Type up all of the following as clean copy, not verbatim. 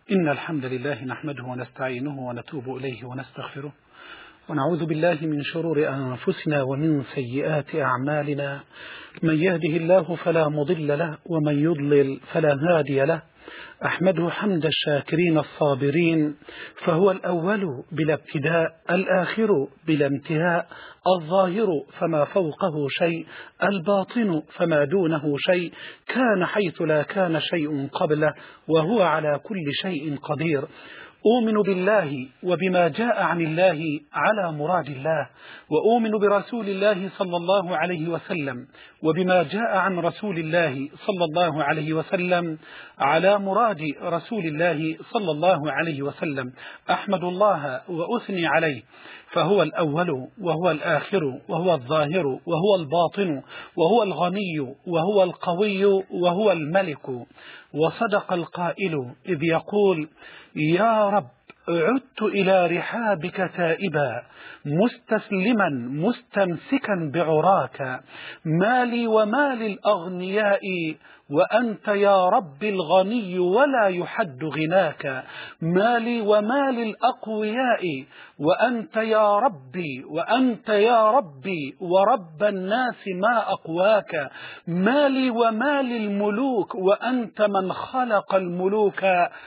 إن الحمد لله نحمده ونستعينه ونتوب إليه ونستغفره ونعوذ بالله من شرور أنفسنا ومن سيئات أعمالنا. من يهده الله فلا مضل له ومن يضلل فلا هادي له. أحمده حمد الشاكرين الصابرين، فهو الأول بلا ابتداء، الآخر بلا انتهاء، الظاهر فما فوقه شيء، الباطن فما دونه شيء، كان حيث لا كان شيء قبله، وهو على كل شيء قدير. أؤمن بالله وبما جاء عن الله على مراد الله، وأؤمن برسول الله صلى الله عليه وسلم وبما جاء عن رسول الله صلى الله عليه وسلم على مراد رسول الله صلى الله عليه وسلم. أحمد الله وأثني عليه، فهو الأول وهو الآخر وهو الظاهر وهو الباطن وهو الغني وهو القوي وهو الملك. وصدق القائل إذ يقول: يا رب عدت إلى رحابك تائبا مستسلما مستمسكا بعراك، مالي ومال الأغنياء وأنت يا رب الغني ولا يحد غناك، مالي ومال الأقوياء وأنت يا ربي وأنت يا ربي ورب الناس ما أقواك، مالي ومال الملوك وأنت من خلق الملوك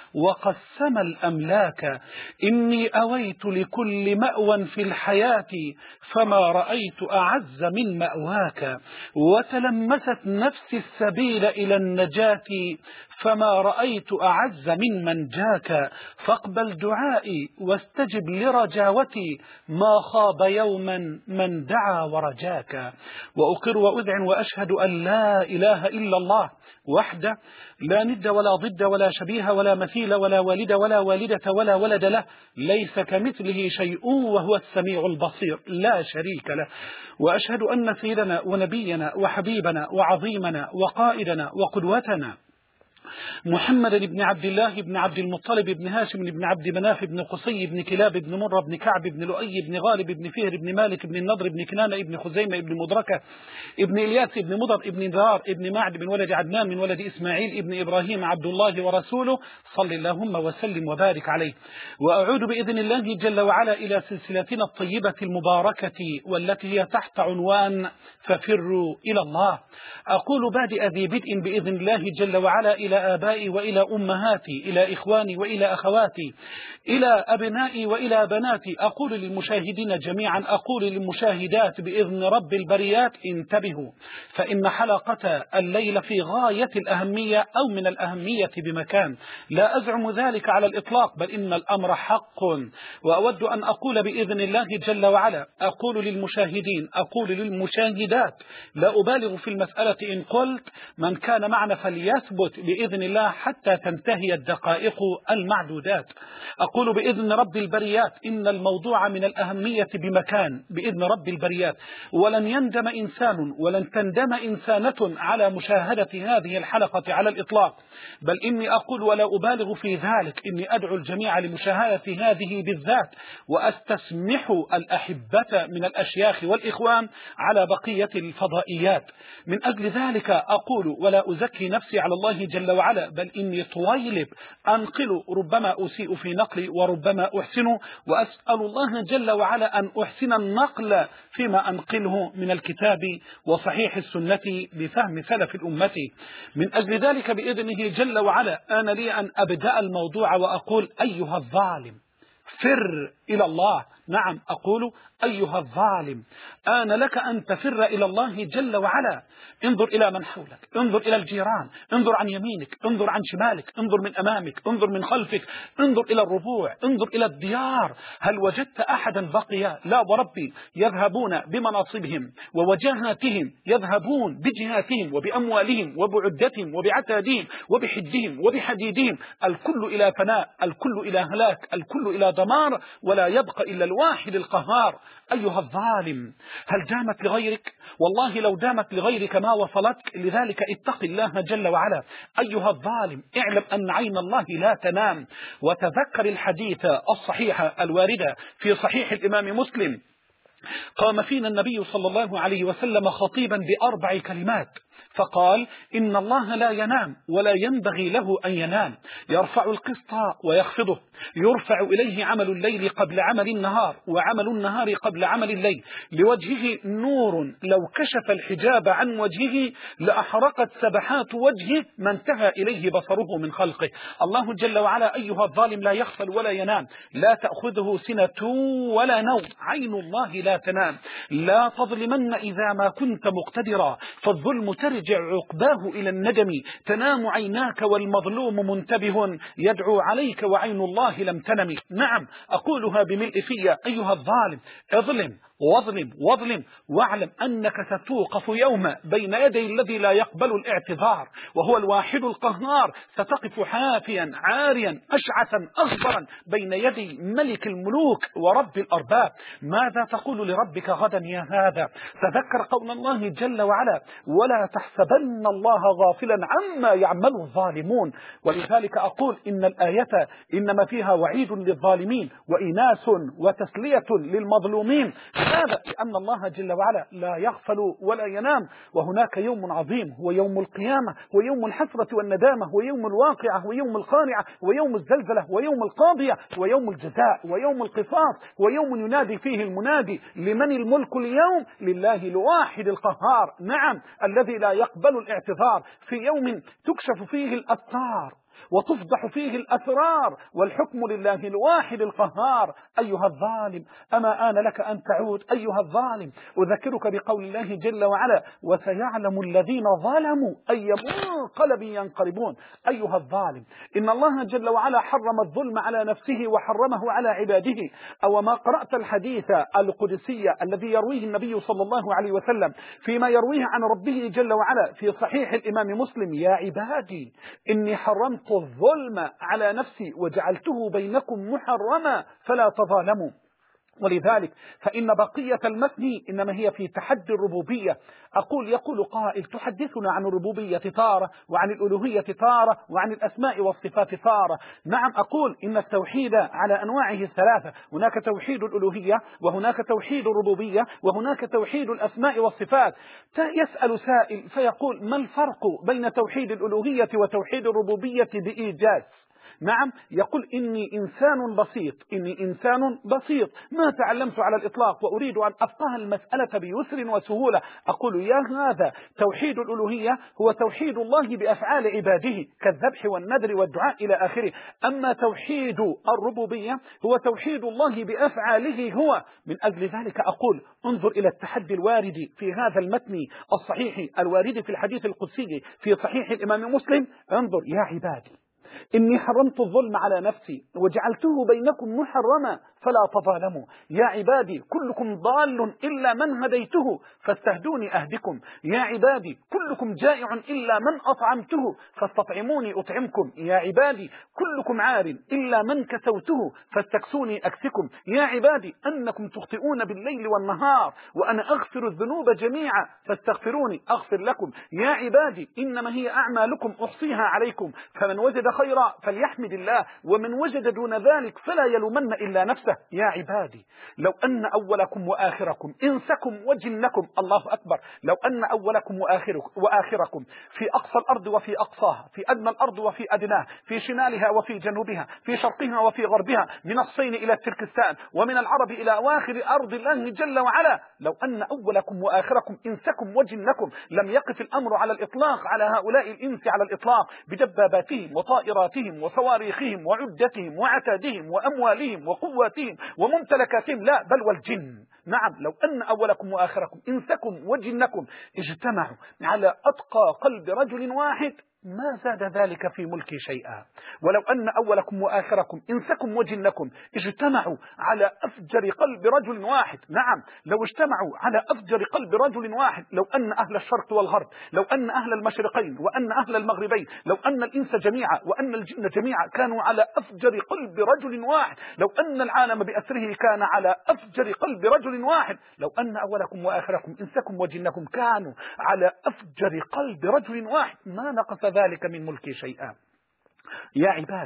وقسم الأملاك. إني أويت لكل مأوى في الحياة فما رأيت أعز من مأواك، وتلمست نفسي السبيل إلى النجاة فما رأيت أعز من منجاك، فاقبل دعائي واستجب لرجاوتي ما خاب يوما من دعا ورجاك. وأقر وأذعن وأشهد أن لا إله إلا الله وحده لا ند ولا ضد ولا شبيه ولا مثيل ولا والد ولا والدة ولا ولد له، ليس كمثله شيء وهو السميع البصير لا شريك له. وأشهد أن سيدنا ونبينا وحبيبنا وعظيمنا وقائدنا وقدوتنا محمد بن عبد الله بن عبد المطلب بن هاشم بن عبد مناف بن قصي بن كلاب بن مرة بن كعب بن لؤي بن غالب بن فهر بن مالك بن النضر بن كنانة بن خزيمة بن مدركة بن إلياس بن مضر بن دار بن معد بن ولد عدنان من ولد إسماعيل بن إبراهيم عبد الله ورسوله، صل اللهم وسلم وبارك عليه. وأعود بإذن الله جل وعلا إلى سلسلتنا الطيبة المباركة والتي هي تحت عنوان ففروا إلى الله. أقول بادئ ذي بدء بإذن الله جل وعلا إلى آبائي وإلى أمهاتي، إلى إخواني وإلى أخواتي، إلى أبنائي وإلى بناتي، أقول للمشاهدين جميعا، أقول للمشاهدات بإذن رب البريات: انتبهوا، فإن حلقة الليلة في غاية الأهمية أو من الأهمية بمكان، لا أزعم ذلك على الإطلاق، بل إن الأمر حق. وأود أن أقول بإذن الله جل وعلا، أقول للمشاهدين، أقول للمشاهدات، لا أبالغ في المسألة إن قلت من كان معنا فليثبت بإذن الله حتى تنتهي الدقائق المعدودات. أقول بإذن رب البريات إن الموضوع من الأهمية بمكان بإذن رب البريات، ولن يندم إنسان ولن تندم إنسانة على مشاهدة هذه الحلقة على الإطلاق، بل إني أقول ولا أبالغ في ذلك، إني أدعو الجميع لمشاهدة هذه بالذات، وأستسمح الأحبة من الأشياخ والإخوان على بقية الفضائيات. من أجل ذلك أقول ولا أزكي نفسي على الله جل وعلا، بل إني طويلب أنقل، ربما أسيء في نقلي وربما أحسن، وأسأل الله جل وعلا أن أحسن النقل فيما أنقله من الكتاب وصحيح السنة بفهم سلف الأمة. من أجل ذلك بإذنه جل وعلا أنا لي أن أبدأ الموضوع وأقول: أيها الظالم فر إلى الله. نعم، أقول: أيها الظالم آن لك أن تفر إلى الله جل وعلا. انظر إلى من حولك، انظر إلى الجيران، انظر عن يمينك، انظر عن شمالك، انظر من أمامك، انظر من خلفك، انظر إلى الربوع، انظر إلى الديار. هل وجدت أحدا بقي؟ لا وربي، يذهبون بمناصبهم ووجاهاتهم، يذهبون بجهاتهم وبأموالهم وبعدتهم وبعتادهم وبحدهم وبحديدهم، الكل إلى فناء، الكل إلى هلاك، الكل إلى دمار، ولا يبقى إلا الواحد القهار. أيها الظالم هل دامت لغيرك؟ والله لو دامت لغيرك ما وصلتك، لذلك اتق الله جل وعلا. أيها الظالم اعلم أن عين الله لا تنام، وتذكر الحديث الصحيح الواردة في صحيح الإمام مسلم. قام فينا النبي صلى الله عليه وسلم خطيبا بأربع كلمات، فقال إن الله لا ينام ولا ينبغي له أن ينام، يرفع القسط ويخفضه، يرفع إليه عمل الليل قبل عمل النهار وعمل النهار قبل عمل الليل، لوجهه نور لو كشف الحجاب عن وجهه لأحرقت سبحات وجهه ما انتهى إليه بصره من خلقه. الله جل وعلا أيها الظالم لا يغفل ولا ينام، لا تأخذه سنة ولا نوم، عين الله لا تنام، لا تظلمن إذا ما كنت مقتدرا، فالظلم ترجع عقباه إلى الندم، تنام عيناك والمظلوم منتبه يدعو عليك وعين الله لم تنم. نعم أقولها بملء في أيها الظالم، اظلم واظلم واظلم واعلم أنك ستوقف يوم بين يدي الذي لا يقبل الاعتذار وهو الواحد القهار، ستقف حافيا عاريا أشعثا أغبرا بين يدي ملك الملوك ورب الأرباب. ماذا تقول لربك غدا يا هذا؟ تذكر قول الله جل وعلا ولا تحسبن الله غافلا عما يعمل الظالمون. ولذلك أقول إن الآية إنما فيها وعيد للظالمين وإناس وتسلية للمظلومين. هذا لأن الله جل وعلا لا يغفل ولا ينام، وهناك يوم عظيم هو يوم القيامة ويوم الحسرة والندامة ويوم الواقعة ويوم القارعة ويوم الزلزلة ويوم القاضية ويوم الجزاء ويوم القصاص ويوم ينادي فيه المنادي لمن الملك اليوم؟ لله الواحد القهار. نعم الذي لا يقبل الاعتذار، في يوم تكشف فيه الأستار وتفضح فيه الأسرار والحكم لله الواحد القهار. أيها الظالم أما آن لك أن تعود؟ أيها الظالم أذكرك بقول الله جل وعلا وسيعلم الذين ظلموا أي منقلب ينقلبون. أيها الظالم إن الله جل وعلا حرم الظلم على نفسه وحرمه على عباده. أو ما قرأت الحديث القدسي الذي يرويه النبي صلى الله عليه وسلم فيما يرويه عن ربه جل وعلا في صحيح الإمام مسلم يا عبادي إني حرمت الظلم على نفسي وجعلته بينكم محرما فلا تظالموا. ولذلك فإن بقية المتن إنما هي في تحدي الربوبية. يقول قائل تحدثنا عن الربوبية تارة وعن الألوهية تارة وعن الأسماء والصفات تارة. نعم أقول إن التوحيد على أنواعه الثلاثة، هناك توحيد الألوهية وهناك توحيد الربوبية وهناك توحيد الأسماء والصفات. يسأل سائل فيقول ما الفرق بين توحيد الألوهية وتوحيد الربوبية بإيجاز؟ نعم يقول إني إنسان بسيط ما تعلمت على الإطلاق وأريد أن أفقه المسألة بيسر وسهولة. أقول يا هذا توحيد الألوهية هو توحيد الله بأفعال عباده كالذبح والنذر والدعاء إلى آخره. أما توحيد الربوبية هو توحيد الله بأفعاله هو. من أجل ذلك أقول انظر إلى التحدي الوارد في هذا المتن الصحيح الوارد في الحديث القدسي في صحيح الإمام مسلم. انظر يا عبادي إني حرمت الظلم على نفسي وجعلته بينكم محرما فلا تظالموا. يا عبادي كلكم ضال إلا من هديته فاستهدوني أهدكم. يا عبادي كلكم جائع إلا من أطعمته فاستطعموني أطعمكم. يا عبادي كلكم عار إلا من كسوته فاستكسوني أكسكم. يا عبادي أنكم تخطئون بالليل والنهار وأنا أغفر الذنوب جميعا فاستغفروني أغفر لكم. يا عبادي إنما هي أعمالكم أحصيها عليكم فمن وجد خيرا فليحمد الله ومن وجد دون ذلك فلا يلومن إلا نفسه. يا عبادي لو أن أولكم وآخركم إنسكم وجنكم الله أكبر لو أن أولكم وآخركم في أقصى الأرض وفي أقصاها في أدنى الأرض وفي أدناها في شمالها وفي جنوبها في شرقها وفي غربها من الصين إلى تركستان ومن العرب إلى أواخر أرض الله جل وعلا لو أن أولكم وآخركم إنسكم وجنكم لم يقف الأمر على الإطلاق على هؤلاء الإنس على الإطلاق بدباباتهم وطائراتهم وصواريخهم وعدتهم وعتادهم وأموالهم وقواتهم وممتلكاتهم لا بل والجن. نعم لو أن أولكم وآخركم إنسكم وجنكم اجتمعوا على أتقى قلب رجل واحد ما زاد ذلك في ملكي شيئا. ولو أن أولكم وآخركم إنسكم وجنكم اجتمعوا على أفجر قلب رجل واحد. نعم لو اجتمعوا على أفجر قلب رجل واحد لو أن أهل الشرق والغرب لو أن أهل المشرقين وأن أهل المغربين لو أن الإنس جميعا وأن الجن جميعا كانوا على أفجر قلب رجل واحد لو أن العالم بأسره كان على أفجر قلب رجل واحد لو أن أولكم وآخركم إنسكم وجنكم كانوا على أفجر قلب رجل واحد ما نقص ذلك من ملكي شيئا. يا عبادي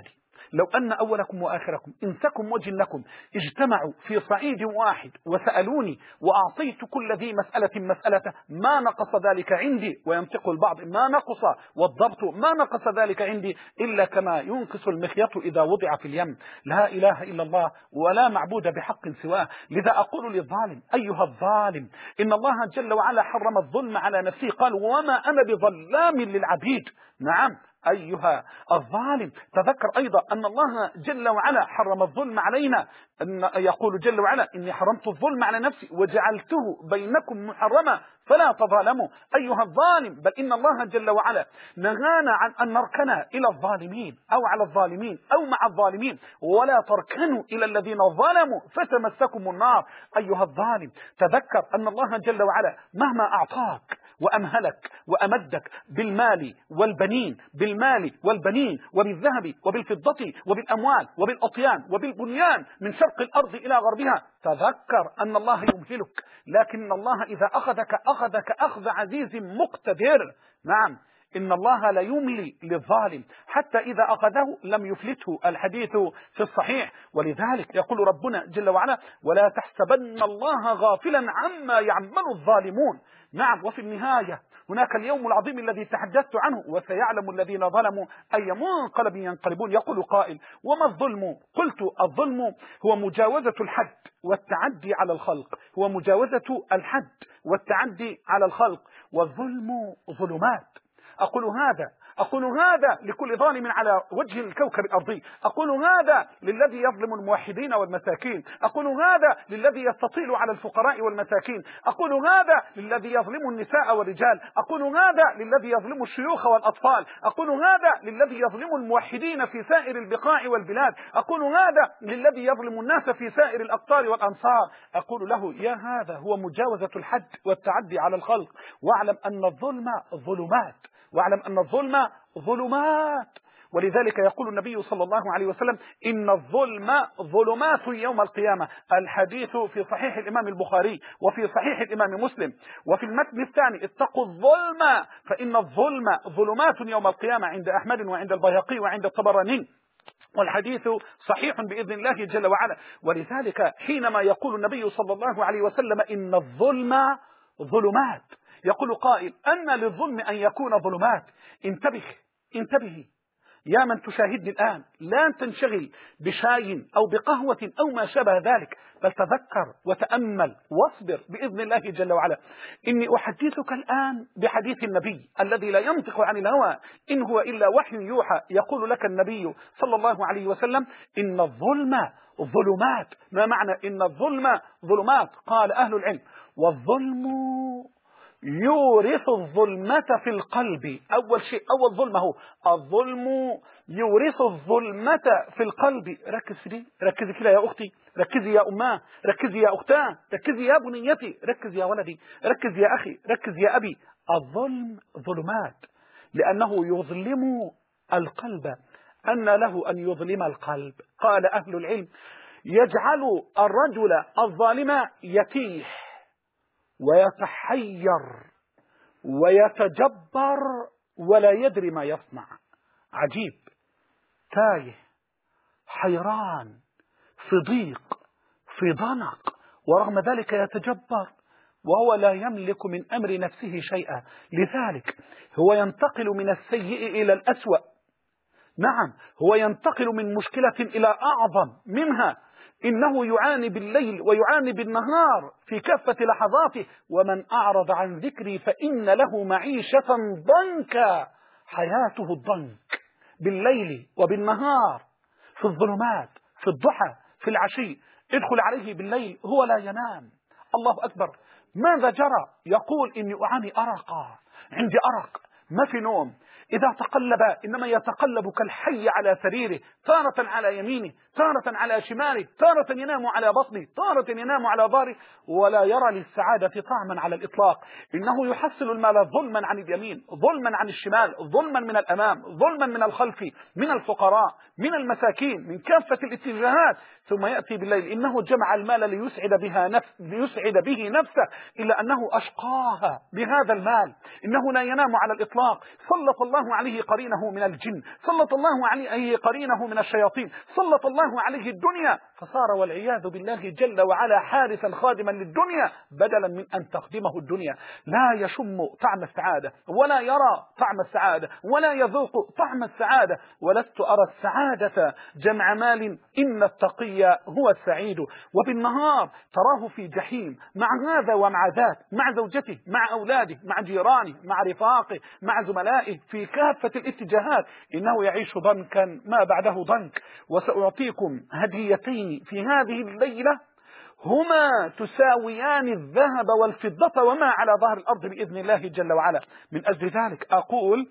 لو أن أولكم وآخركم إنسكم وجنكم اجتمعوا في صعيد واحد وسألوني وأعطيت كل ذي مسألة مسألته ما نقص ذلك عندي، وينطق البعض ما نقص والضبط ما نقص ذلك عندي إلا كما ينقص المخيط إذا وضع في اليم. لا إله إلا الله ولا معبود بحق سواه. لذا أقول للظالم أيها الظالم إن الله جل وعلا حرم الظلم على نفسه، قال وما أنا بظلام للعبيد. نعم أيها الظالم، تذكر أيضا أن الله جل وعلا حرم الظلم علينا، أن يقول جل وعلا إني حرمت الظلم على نفسي وجعلته بينكم محرما فلا تظالموا. أيها الظالم، بل إن الله جل وعلا نهانا عن أن نركن إلى الظالمين أو على الظالمين أو مع الظالمين، ولا تركنوا إلى الذين ظلموا فتمسكم النار. أيها الظالم، تذكر أن الله جل وعلا مهما أعطاك وأمهلك وأمدك بالمال والبنين، بالمال والبنين وبالذهب وبالفضة وبالأموال وبالأطيان وبالبنيان من شرق الأرض إلى غربها، تذكر أن الله يمهلك، لكن الله إذا أخذك أخذ عزيز مقتدر. نعم إن الله لا يملي للظالم حتى إذا أخذه لم يفلته، الحديث في الصحيح. ولذلك يقول ربنا جل وعلا ولا تحسبن الله غافلا عما يعمل الظالمون. نعم، وفي النهاية هناك اليوم العظيم الذي تحدثت عنه وسيعلم الذين ظلموا أي منقلب ينقلبون. يقول قائل وما الظلم؟ قلت الظلم هو مجاوزة الحد والتعدي على الخلق، هو مجاوزة الحد والتعدي على الخلق، والظلم ظلمات. أقول هذا لكل ظالم على وجه الكوكب الأرضي، أقول هذا للذي يظلم الموحدين والمساكين، أقول هذا للذي يستطيل على الفقراء والمساكين، أقول هذا للذي يظلم النساء والرجال، أقول هذا للذي يظلم الشيوخ والأطفال، أقول هذا للذي يظلم الموحدين في سائر البقاع والبلاد، أقول هذا للذي يظلم الناس في سائر الأقطار والأمصار. أقول له يا هذا هو مجاوزة الحد والتعدي على الخلق، واعلم أن الظلم ظلمات، واعلم أن الظلم ظلمات. ولذلك يقول النبي صلى الله عليه وسلم إن الظلم ظلمات يوم القيامة. الحديث في صحيح الإمام البخاري وفي صحيح الإمام مسلم. وفي المتن الثاني اتقوا الظلم فإن الظلم ظلمات يوم القيامة عند أحمد وعند البيهقي وعند الطبراني، والحديث صحيح بإذن الله جل وعلا. ولذلك حينما يقول النبي صلى الله عليه وسلم إن الظلم ظلمات، يقول قائل أن للظلم أن يكون ظلمات. انتبه يا من تشاهدني الآن، لا تنشغل بشاي أو بقهوة أو ما شابه ذلك، بل تذكر وتأمل واصبر بإذن الله جل وعلا. إني أحدثك الآن بحديث النبي الذي لا ينطق عن الهوى إن هو إلا وحي يوحى. يقول لك النبي صلى الله عليه وسلم إن الظلم ظلمات. ما معنى إن الظلم ظلمات؟ قال أهل العلم والظلم يورث الظلمة في القلب. أول شيء، أول ظلمة هو الظلم يورث الظلمة في القلب. ركز في دي، ركزي كده يا أختي، ركزي يا أماه، ركزي يا أختاه، ركزي يا بنيتي، ركز يا ولدي، ركز يا أخي، ركز يا أبي. الظلم ظلمات لأنه يظلم القلب. أن له أن يظلم القلب؟ قال أهل العلم يجعل الرجل الظالم يتيح ويتحير ويتجبر ولا يدري ما يصنع. عجيب، تايه، حيران، في ضيق، في ضنك، ورغم ذلك يتجبر وهو لا يملك من أمر نفسه شيئا. لذلك هو ينتقل من السيء إلى الأسوأ. نعم، هو ينتقل من مشكلة إلى أعظم منها. إنه يعاني بالليل ويعاني بالنهار في كافة لحظاته. ومن أعرض عن ذكري فإن له معيشة ضنكا. حياته الضنك بالليل وبالنهار، في الظلمات، في الضحى، في العشي. ادخل عليه بالليل هو لا ينام. الله أكبر، ماذا جرى؟ يقول إني أعاني أرقا، عندي أرق، ما في نوم. إذا تقلب إنما يتقلب كالحي على سريره، تارة على يمينه، تارة على شماله، تارة ينام على بطنه، تارة ينام على ظهره، ولا يرى للسعادة طعما على الإطلاق. إنه يحصل المال ظلما عن اليمين، ظلما عن الشمال، ظلما من الأمام، ظلما من الخلف، من الفقراء، من المساكين، من كافة الاتجاهات. ثم يأتي بالليل إنه جمع المال ليسعد به نفسه، إلا أنه أشقاها بهذا المال. إنه لا ينام على الإطلاق. سلط الله الله عليه قرينه من الجن، سلط الله عليه قرينه من الشياطين، سلط الله عليه الدنيا، فصار والعياذ بالله جل وعلا حارسا خادما للدنيا بدلا من أن تخدمه الدنيا. لا يشم طعم السعادة ولا يرى طعم السعادة ولا يذوق طعم السعادة. ولست أرى السعادة جمع مال، إن التقي هو السعيد. وبالنهار تراه في جحيم مع هذا ومع ذاك، مع زوجته، مع أولاده، مع جيرانه، مع رفاقه، مع زملائه في كافة الاتجاهات. إنه يعيش ضنكا ما بعده ضنك. وسأعطيكم هديتين في هذه الليلة هما تساويان الذهب والفضة وما على ظهر الأرض بإذن الله جل وعلا. من أجل ذلك أقول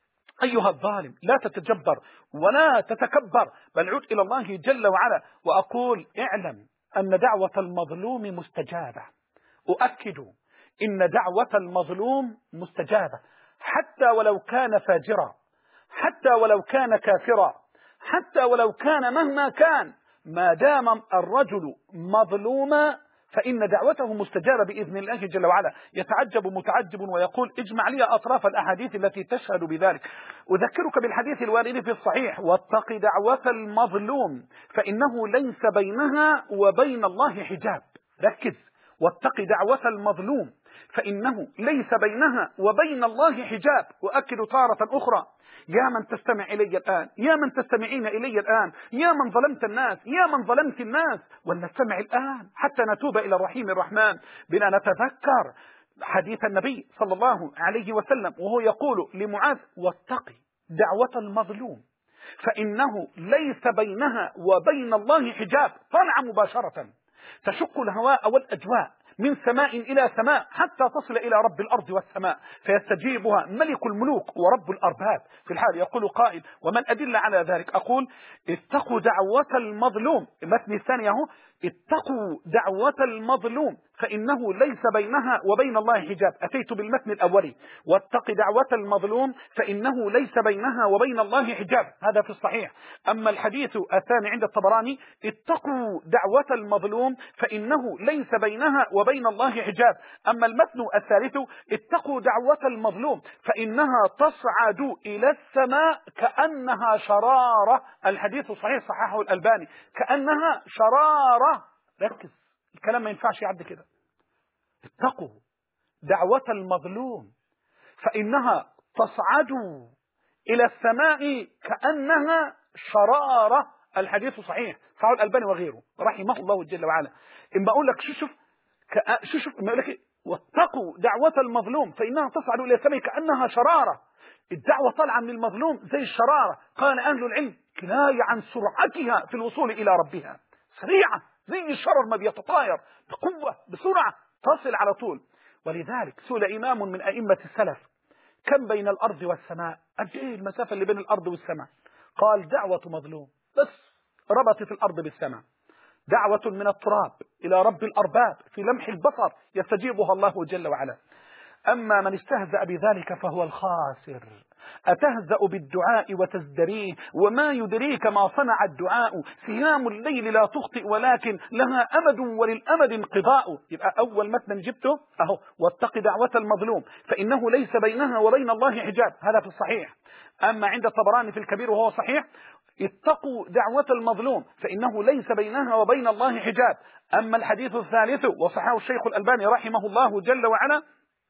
أيها الظالم لا تتجبر ولا تتكبر، بل عد إلى الله جل وعلا. وأقول اعلم أن دعوة المظلوم مستجابة. أؤكد إن دعوة المظلوم مستجابة، حتى ولو كان فاجرا، حتى ولو كان كافرا، حتى ولو كان مهما كان، ما دام الرجل مظلوما فإن دعوته مستجابة بإذن الله جل وعلا. يتعجب متعجب ويقول اجمع لي أطراف الأحاديث التي تشهد بذلك. أذكرك بالحديث الوارد في الصحيح: واتق دعوة المظلوم فإنه ليس بينها وبين الله حجاب. ركز: واتق دعوة المظلوم فإنه ليس بينها وبين الله حجاب. وأكد تارة أخرى: يا من تستمع إلي الآن، يا من تستمعين إلي الآن، يا من ظلمت الناس، يا من ظلمت الناس، ولنستمع الآن حتى نتوب إلى الرحيم الرحمن بنا نتذكر حديث النبي صلى الله عليه وسلم وهو يقول لمعاذ: واتقي دعوة المظلوم فإنه ليس بينها وبين الله حجاب. طلع مباشرة تشق الهواء والأجواء من سماء إلى سماء حتى تصل إلى رب الأرض والسماء فيستجيبها ملك الملوك ورب الأرباب. في الحال يقول قائل: ومن أدل على ذلك؟ أقول: اتقوا دعوة المظلوم. المثل الثاني هو: اتقوا دعوة المظلوم فإنه ليس بينها وبين الله حجاب. أتيت بالمثل الأولي: واتق دعوة المظلوم فإنه ليس بينها وبين الله حجاب، هذا في الصحيح. أما الحديث الثاني عند الطبراني: اتقوا دعوة المظلوم فإنه ليس بينها وبين الله حجاب. أما المثل الثالث: اتقوا دعوة المظلوم فإنها تصعد إلى السماء كأنها شرارة. الحديث صحيح، صححه الألباني، كأنها شرارة. ركز، الكلام ما ينفعش يعد كده. اتقوا دعوة المظلوم فإنها تصعد إلى السماء كأنها شرارة. الحديث صحيح، صححه الألباني وغيره رحمه الله جل وعلا. إما أقول لك شوف إما أقول لك واتقوا دعوة المظلوم فإنها تصعد إلى السماء كأنها شرارة. الدعوة طالعة من المظلوم زي الشرارة. قال أهل العلم: كناية عن سرعتها في الوصول إلى ربها، سريعة زي الشرر ما بيتطاير بقوة بسرعة تصل على طول. ولذلك سئل إمام من أئمة السلف: كم بين الأرض والسماء؟ قد إيه المسافة اللي بين الأرض والسماء؟ قال: دعوة مظلوم بس ربطت الأرض بالسماء. دعوة من التراب إلى رب الأرباب في لمح البصر يستجيبها الله جل وعلا. أما من استهزأ بذلك فهو الخاسر. أتهزأ بالدعاء وتزدريه وما يدريك ما صنع الدعاء. سهام الليل لا تخطئ ولكن لها أمد وللأمد انقضاء. يبقى أول متن جبته أهو: واتق دعوة المظلوم فإنه ليس بينها وبين الله حجاب، هذا في الصحيح. أما عند الطبراني في الكبير وهو صحيح: اتقوا دعوة المظلوم فإنه ليس بينها وبين الله حجاب. أما الحديث الثالث وصححه الشيخ الألباني رحمه الله جل وعلا: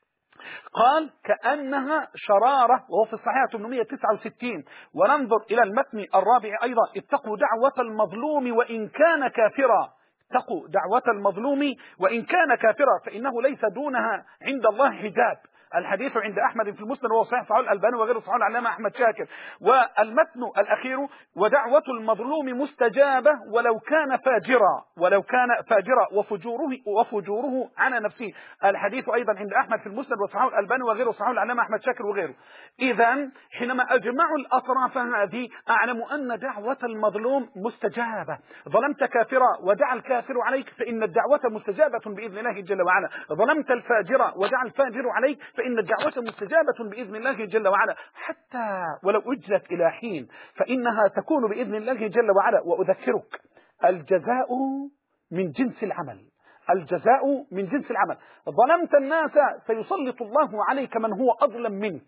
قال: كأنها شرارة، وهو في الصحيح 869. وننظر إلى المتن الرابع أيضا: اتقوا دعوة المظلوم وإن كان كافرا. اتقوا دعوة المظلوم وإن كان كافرا فإنه ليس دونها عند الله حجاب. الحديث عند أحمد في المسند وهو صحيح، صحيح الألباني وغيره، صحيح العلامة أحمد شاكر. والمتن الأخير: ودعوة المظلوم مستجابة ولو كان فاجرا، ولو كان فاجرا وفجوره على نفسه. الحديث أيضا عند أحمد في المسند وصحيح الألباني وغيره، صحيح العلامة أحمد شاكر وغيره. إذن حينما أجمع الأطراف هذه أعلم أن دعوة المظلوم مستجابة. ظلمت كافرا ودعا الكافر عليك فإن الدعوة مستجابة بإذن الله جل وعلا. ظلمت الفاجر ودعا الفاجر عليك فإن الدعوة مستجابة بإذن الله جل وعلا، حتى ولو أجلت إلى حين فإنها تكون بإذن الله جل وعلا. وأذكرك: الجزاء من جنس العمل، الجزاء من جنس العمل. ظلمت الناس سيسلط الله عليك من هو أظلم منك،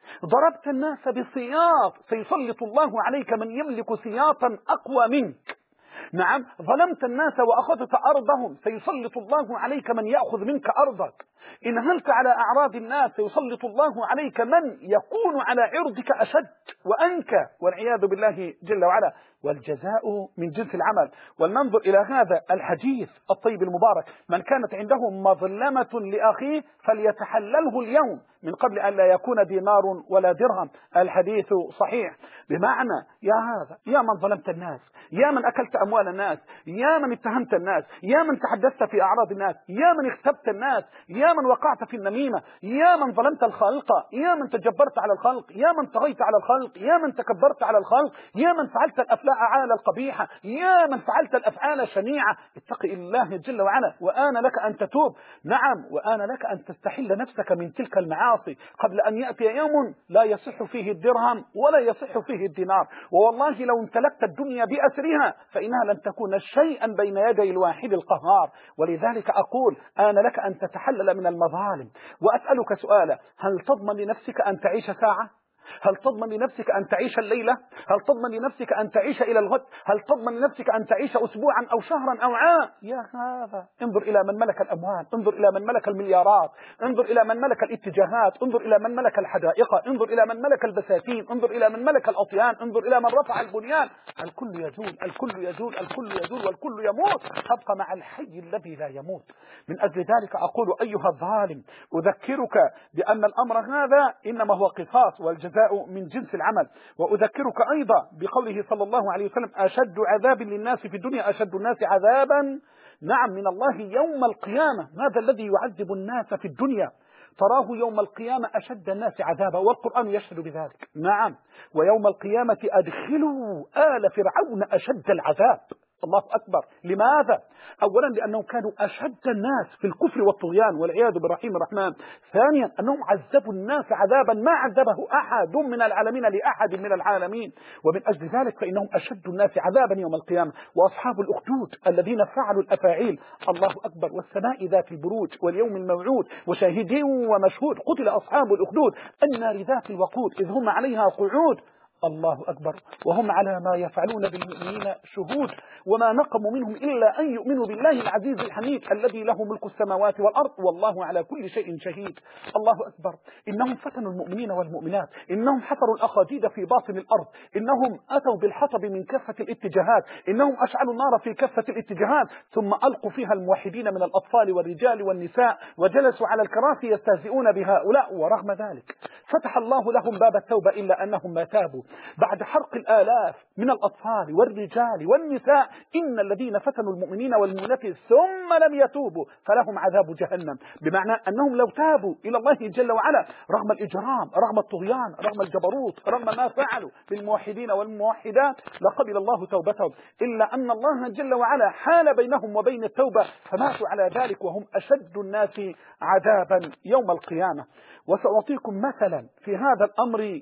ضربت الناس بسياط سيسلط الله عليك من يملك سياطا أقوى منك. نعم، ظلمت الناس وأخذت أرضهم سيسلط الله عليك من يأخذ منك أرضك. انهلت على أعراض الناس سيسلط الله عليك من يكون على عرضك أشد وأنكى والعياذ بالله جل وعلا. والجزاء من جنس العمل. ولننظر إلى هذا الحديث الطيب المبارك: من كانت عنده مظلمة لأخيه فليتحلله اليوم من قبل أن لا يكون دينار ولا درهم. الحديث صحيح. بمعنى يا هذا، يا من ظلمت الناس، يا من أكلت أموال الناس، يا من اتهمت الناس، يا من تحدثت في أعراض الناس، يا من اغتبت الناس، يا من وقعت في النميمة، يا من ظلمت الخلق، يا من تجبرت على الخلق، يا من طغيت على الخلق، يا من تكبرت على الخلق، يا من فعلت الأفعال القبيحة، يا من فعلت الأفعال الشنيعة. اتق الله جل وعلا، وآن لك أن تتوب. نعم، وآن لك أن تستحل نفسك من تلك المعاصي قبل أن يأتي يوم لا يصح فيه الدرهم ولا يصح فيه الدينار. ووالله لو امتلكت الدنيا بأسرها فإنها لن تكون شيئا بين يدي الواحد القهار. ولذلك أقول آن لك أن تتحلل من المظالم. وأسألك سؤالا: هل تضمن لنفسك أن تعيش ساعة؟ هل تضمن لنفسك أن تعيش الليلة؟ هل تضمن لنفسك أن تعيش إلى الغد؟ هل تضمن لنفسك أن تعيش أسبوعا أو شهرا أو عام؟ يا هذا، انظر إلى من ملك الأموال، انظر إلى من ملك المليارات، انظر إلى من ملك الاتجاهات، انظر إلى من ملك الحدائق، انظر إلى من ملك البساتين، انظر إلى من ملك الأطيان، انظر إلى من رفع البنيان. الكل يزول، الكل يزول، الكل يزول، والكل يموت. تبقى مع الحي الذي لا يموت. من أجل ذلك أقول أيها الظالم، أذكرك بأن الأمر هذا إنما هو قصاص، والجزاء من جنس العمل. وأذكرك أيضا بقوله صلى الله عليه وسلم: أشد عذاب للناس في الدنيا أشد الناس عذابا نعم من الله يوم القيامة. هذا الذي يعذب الناس في الدنيا تراه يوم القيامة أشد الناس عذابا، والقرآن يشهد بذلك. نعم، ويوم القيامة أدخلوا آل فرعون أشد العذاب. الله أكبر. لماذا؟ أولا لأنهم كانوا أشد الناس في الكفر والطغيان والعياذ بالرحيم الرحمن. ثانيا أنهم عذبوا الناس عذابا ما عذبه أحد من العالمين لأحد من العالمين. ومن أجل ذلك فإنهم أشد الناس عذابا يوم القيامة. وأصحاب الأخدود الذين فعلوا الأفاعيل، الله أكبر، والسماء ذات البروج واليوم الموعود وشاهد ومشهود، قتل أصحاب الأخدود النار ذات الوقود إذ هم عليها قعود. الله أكبر. وهم على ما يفعلون بالمؤمنين شهود. وما نقموا منهم إلا أن يؤمنوا بالله العزيز الحميد الذي له ملك السماوات والأرض والله على كل شيء شهيد. الله أكبر. إنهم فتنوا المؤمنين والمؤمنات، إنهم حفروا الأخاديد في باطن الأرض، إنهم أتوا بالحطب من كافة الاتجاهات، إنهم أشعلوا النار في كافة الاتجاهات، ثم ألقوا فيها الموحدين من الأطفال والرجال والنساء وجلسوا على الكراسي يستهزئون بهؤلاء. ورغم ذلك فتح الله لهم باب التوبة إلا أنهم ما تابوا بعد حرق الآلاف من الأطفال والرجال والنساء. إن الذين فتنوا المؤمنين والمؤمنات ثم لم يتوبوا فلهم عذاب جهنم. بمعنى أنهم لو تابوا إلى الله جل وعلا رغم الإجرام، رغم الطغيان، رغم الجبروت، رغم ما فعلوا بالموحدين والموحدات لقبل الله توبتهم. إلا أن الله جل وعلا حال بينهم وبين التوبة فماتوا على ذلك وهم أشد الناس عذابا يوم القيامة. وسأعطيكم مثلا في هذا الأمر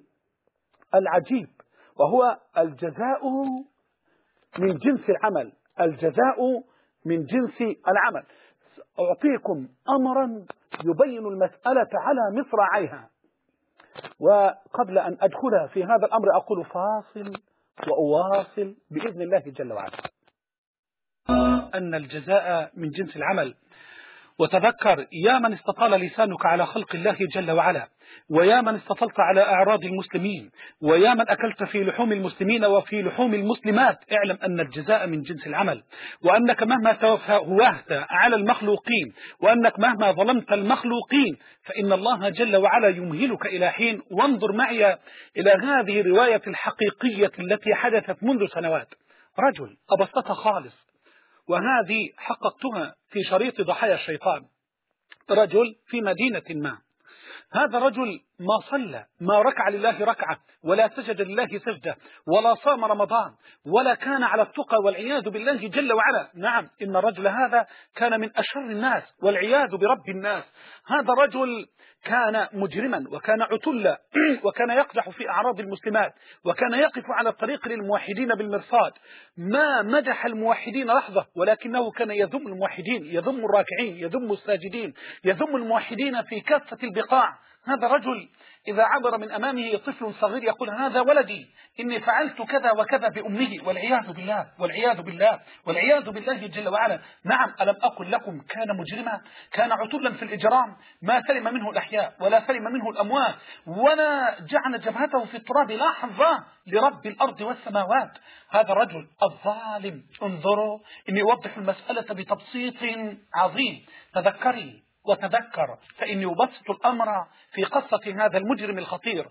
العجيب، وهو الجزاء من جنس العمل. الجزاء من جنس العمل. أعطيكم أمرا يبين المسألة على مصراعيها. وقبل أن أدخل في هذا الأمر أقول فاصل وأواصل بإذن الله جل وعلا. أن الجزاء من جنس العمل. وتذكر يا من استطال لسانك على خلق الله جل وعلا، ويا من استطلت على أعراض المسلمين، ويا من أكلت في لحوم المسلمين وفي لحوم المسلمات، اعلم أن الجزاء من جنس العمل، وأنك مهما توهت على المخلوقين، وأنك مهما ظلمت المخلوقين فإن الله جل وعلا يمهلك إلى حين. وانظر معي إلى هذه الرواية الحقيقية التي حدثت منذ سنوات. رجل أبسطها خالص، وهذه حققتها في شريط ضحايا الشيطان. رجل في مدينة ما، هذا رجل ما صلى، ما ركع لله ركعة، ولا سجد لله سجدة، ولا صام رمضان، ولا كان على التقى والعياذ بالله جل وعلا. نعم، إن الرجل هذا كان من أشر الناس والعياذ برب الناس. هذا رجل كان مجرما وكان عتلا وكان يقدح في أعراض المسلمات، وكان يقف على الطريق للموحدين بالمرصاد. ما مدح الموحدين لحظة، ولكنه كان يذم الموحدين، يذم الراكعين، يذم الساجدين، يذم الموحدين في كافة البقاع. هذا رجل إذا عبر من أمامه طفل صغير يقول هذا ولدي، إني فعلت كذا وكذا بأمه، والعياذ بالله والعياذ بالله والعياذ بالله جل وعلا. نعم، ألم أقل لكم كان مجرما، كان عتلا في الإجرام، ما سلم منه الأحياء ولا سلم منه الأموات، ولا جعل جبهته في التراب لحظة لرب الأرض والسماوات. هذا الرجل الظالم. انظروا، إني أوضح المسألة بتبسيط عظيم. تذكري وتذكر، فإني أبسط الأمر في قصة هذا المجرم الخطير.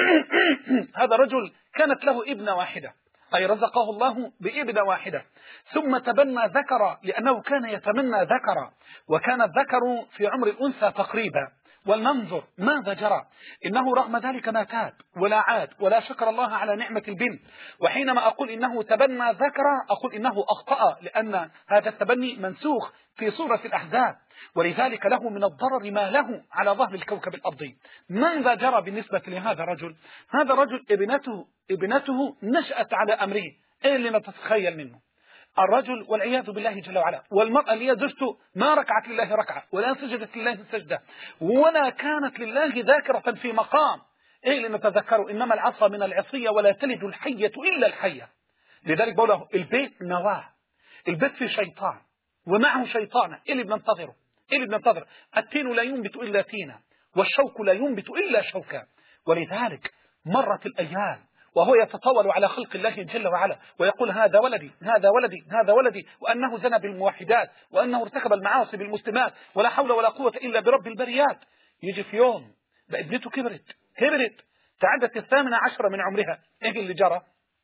هذا رجل كانت له ابنة واحدة، أي رزقه الله بابنة واحدة، ثم تبنى ذكر لأنه كان يتمنى ذكر، وكان الذكر في عمر الأنثى تقريبا. ولننظر ماذا جرى. إنه رغم ذلك ما تاب ولا عاد ولا شكر الله على نعمة البنت. وحينما أقول إنه تبنى ذكر أقول إنه أخطأ، لأن هذا التبني منسوخ في سورة الأحزاب، ولذلك له من الضرر ما له على ظهر الكوكب الأرضي. ماذا جرى بالنسبة لهذا الرجل؟ هذا الرجل ابنته نشأت على أمره. إيه اللي نتخيل منه؟ الرجل والعياذ بالله جل وعلا، والمرأة اللي هي زوجته ما ركعت لله ركعة ولا سجدت لله سجدة ولا كانت لله ذاكرة في مقام. إيه اللي نتذكره؟ إنما العصا من العصية ولا تلد الحية إلا الحية. لذلك بقوله البيت نواه، البيت في شيطان ومعه شيطان. إيه اللي بننتظره؟ إيه اللي بننتظر؟ التين لا ينبت إلا تينا والشوك لا ينبت إلا شوكا. ولذلك مرت الأيام وهو يتطاول على خلق الله جل وعلا ويقول هذا ولدي هذا ولدي هذا ولدي، وأنه زنى بالموحدات وأنه ارتكب المعاصي بالمسلمات ولا حول ولا قوة إلا برب البريات. يجي في يوم ابنته كبرت تعدت 18 من عمرها. إيه اللي جرى؟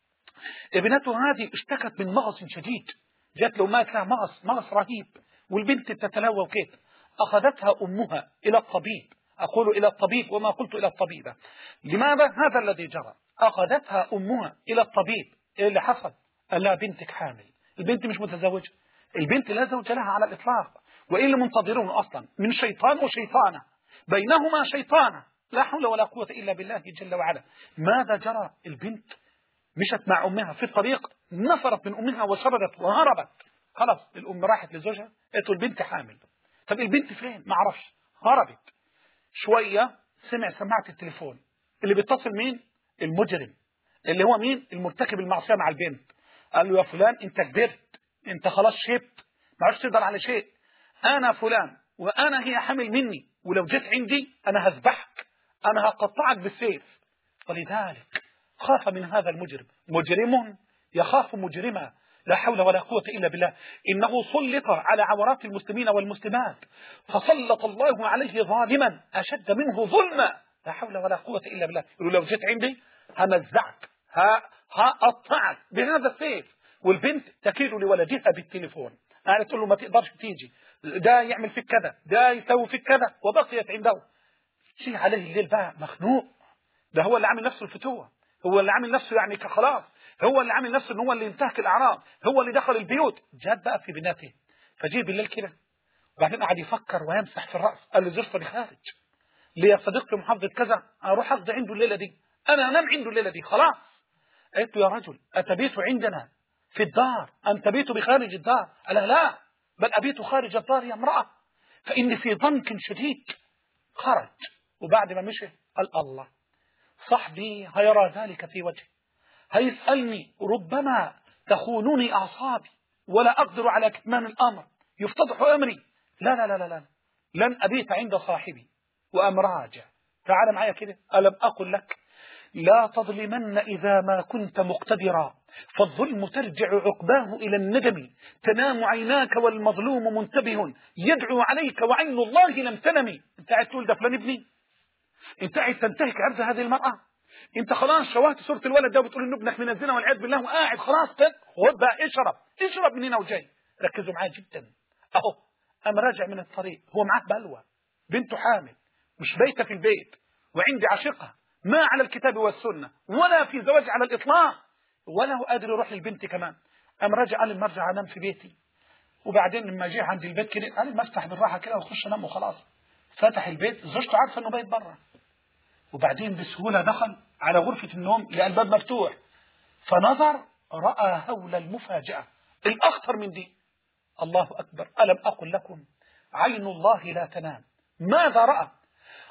ابنته هذه اشتكت من مغص شديد، جات له مات لها مغص رهيب، والبنت تتلوى وكيف. أخذتها أمها إلى الطبيب، أقول إلى الطبيب وما قلت إلى الطبيبة. لماذا؟ هذا الذي جرى. أخذتها أمها إلى الطبيب. إيه اللي حصل؟ قال لها بنتك حامل. البنت مش متزوجة، البنت لا زوج لها على الإطلاق. وإيه اللي منتظرونه أصلا؟ من شيطان وشيطانة، بينهما شيطانة، لا حول ولا قوة إلا بالله جل وعلا. ماذا جرى؟ البنت مشت مع أمها في الطريق، نفرت من أمها وشردت وهربت. خلاص الأم راحت لزوجها قالت البنت حامل. طب البنت فين؟ ما عرفش، هربت. شوية سمع سماعة التليفون، اللي بيتصل مين؟ المجرم، اللي هو مين؟ المرتكب المعصية مع البنت. قال له يا فلان انت كبرت، انت خلاص شبت، ما عادش تقدر على شيء. انا فلان وانا هي حامل مني، ولو جيت عندي انا هذبحك، انا هقطعك بالسيف. ولذلك خاف من هذا المجرم. مجرم يخاف مجرما، لا حول ولا قوة إلا بالله. إنه سلط على عورات المسلمين والمسلمات، فسلط الله عليه ظالما أشد منه ظلما، لا حول ولا قوة إلا بالله. يقول لو جيت عندي همزعك، هقطعك بهذا السيف. والبنت تكيد لولدها بالتليفون، يعني تقول له ما تقدرش تيجي، ده يعمل فيك كذا، ده يسوي فيك كذا، وبقيت عنده. شيء عليه الليل بقى مخنوق، ده هو اللي عامل نفسه الفتوة، هو اللي عامل نفسه يعني كخلاص، هو اللي عامل نفسه ان هو اللي انتهك الاعراض، هو اللي دخل البيوت. جاد بقى في بناته، فجيه بالليل كده وبعدين قعد يفكر ويمسح في الراس. قال له زوجتي خارج لي يا صديقتي محافظة كذا، اروح اقضي عنده الليله دي، انا انام عنده الليله دي خلاص. قلت له يا رجل اتبيت عندنا في الدار ام تبيت بخارج الدار؟ قال لا بل ابيت خارج الدار يا امراه، فاني في ضنك شديد. خرج وبعد ما مشي قال الله صاحبي هيرى ذلك في وجهي، هيسألني، ربما تخونني أعصابي ولا أقدر على كتمان الأمر، يفتضح أمري. لا لا لا لا لا، لن أبيت عند صاحبي وأم راجع. تعال معايا كده، ألم أقل لك لا تظلمن إذا ما كنت مقتدرا، فالظلم ترجع عقباه إلى الندم، تنام عيناك والمظلوم منتبه، يدعو عليك وعين الله لم تنم. انت قاعد تقول ده فلان ابني، انت قاعد تنتهك عرض هذه المرأة، انت خلاص شوهت صورة الولد ده وبتقول انه ابنك من الزنا والعياذ بالله، وقاعد خلاص خد بقى اشرب من هنا وجاي. ركزوا معايا جدا اهو. قام راجع من الطريق، هو معاه بلوى، بنته حامل، مش بايته في البيت، وعندي عشقها، ما على الكتاب والسنة ولا في زواج على الإطلاق، ولا هو قادر يروح للبنت كمان. قام راجع قال لما ارجع انام في بيتي. وبعدين لما جه عند البيت كده قال ما افتح بالراحه كده واخش انام وخلاص. فتح البيت، زوجته عارفه انه بايت بره، وبعدين بسهوله دخل على غرفه النوم لقى الباب مفتوح، فنظر راى هول المفاجاه الاخطر من دي. الله اكبر، الم اقل لكم عين الله لا تنام. ماذا راى؟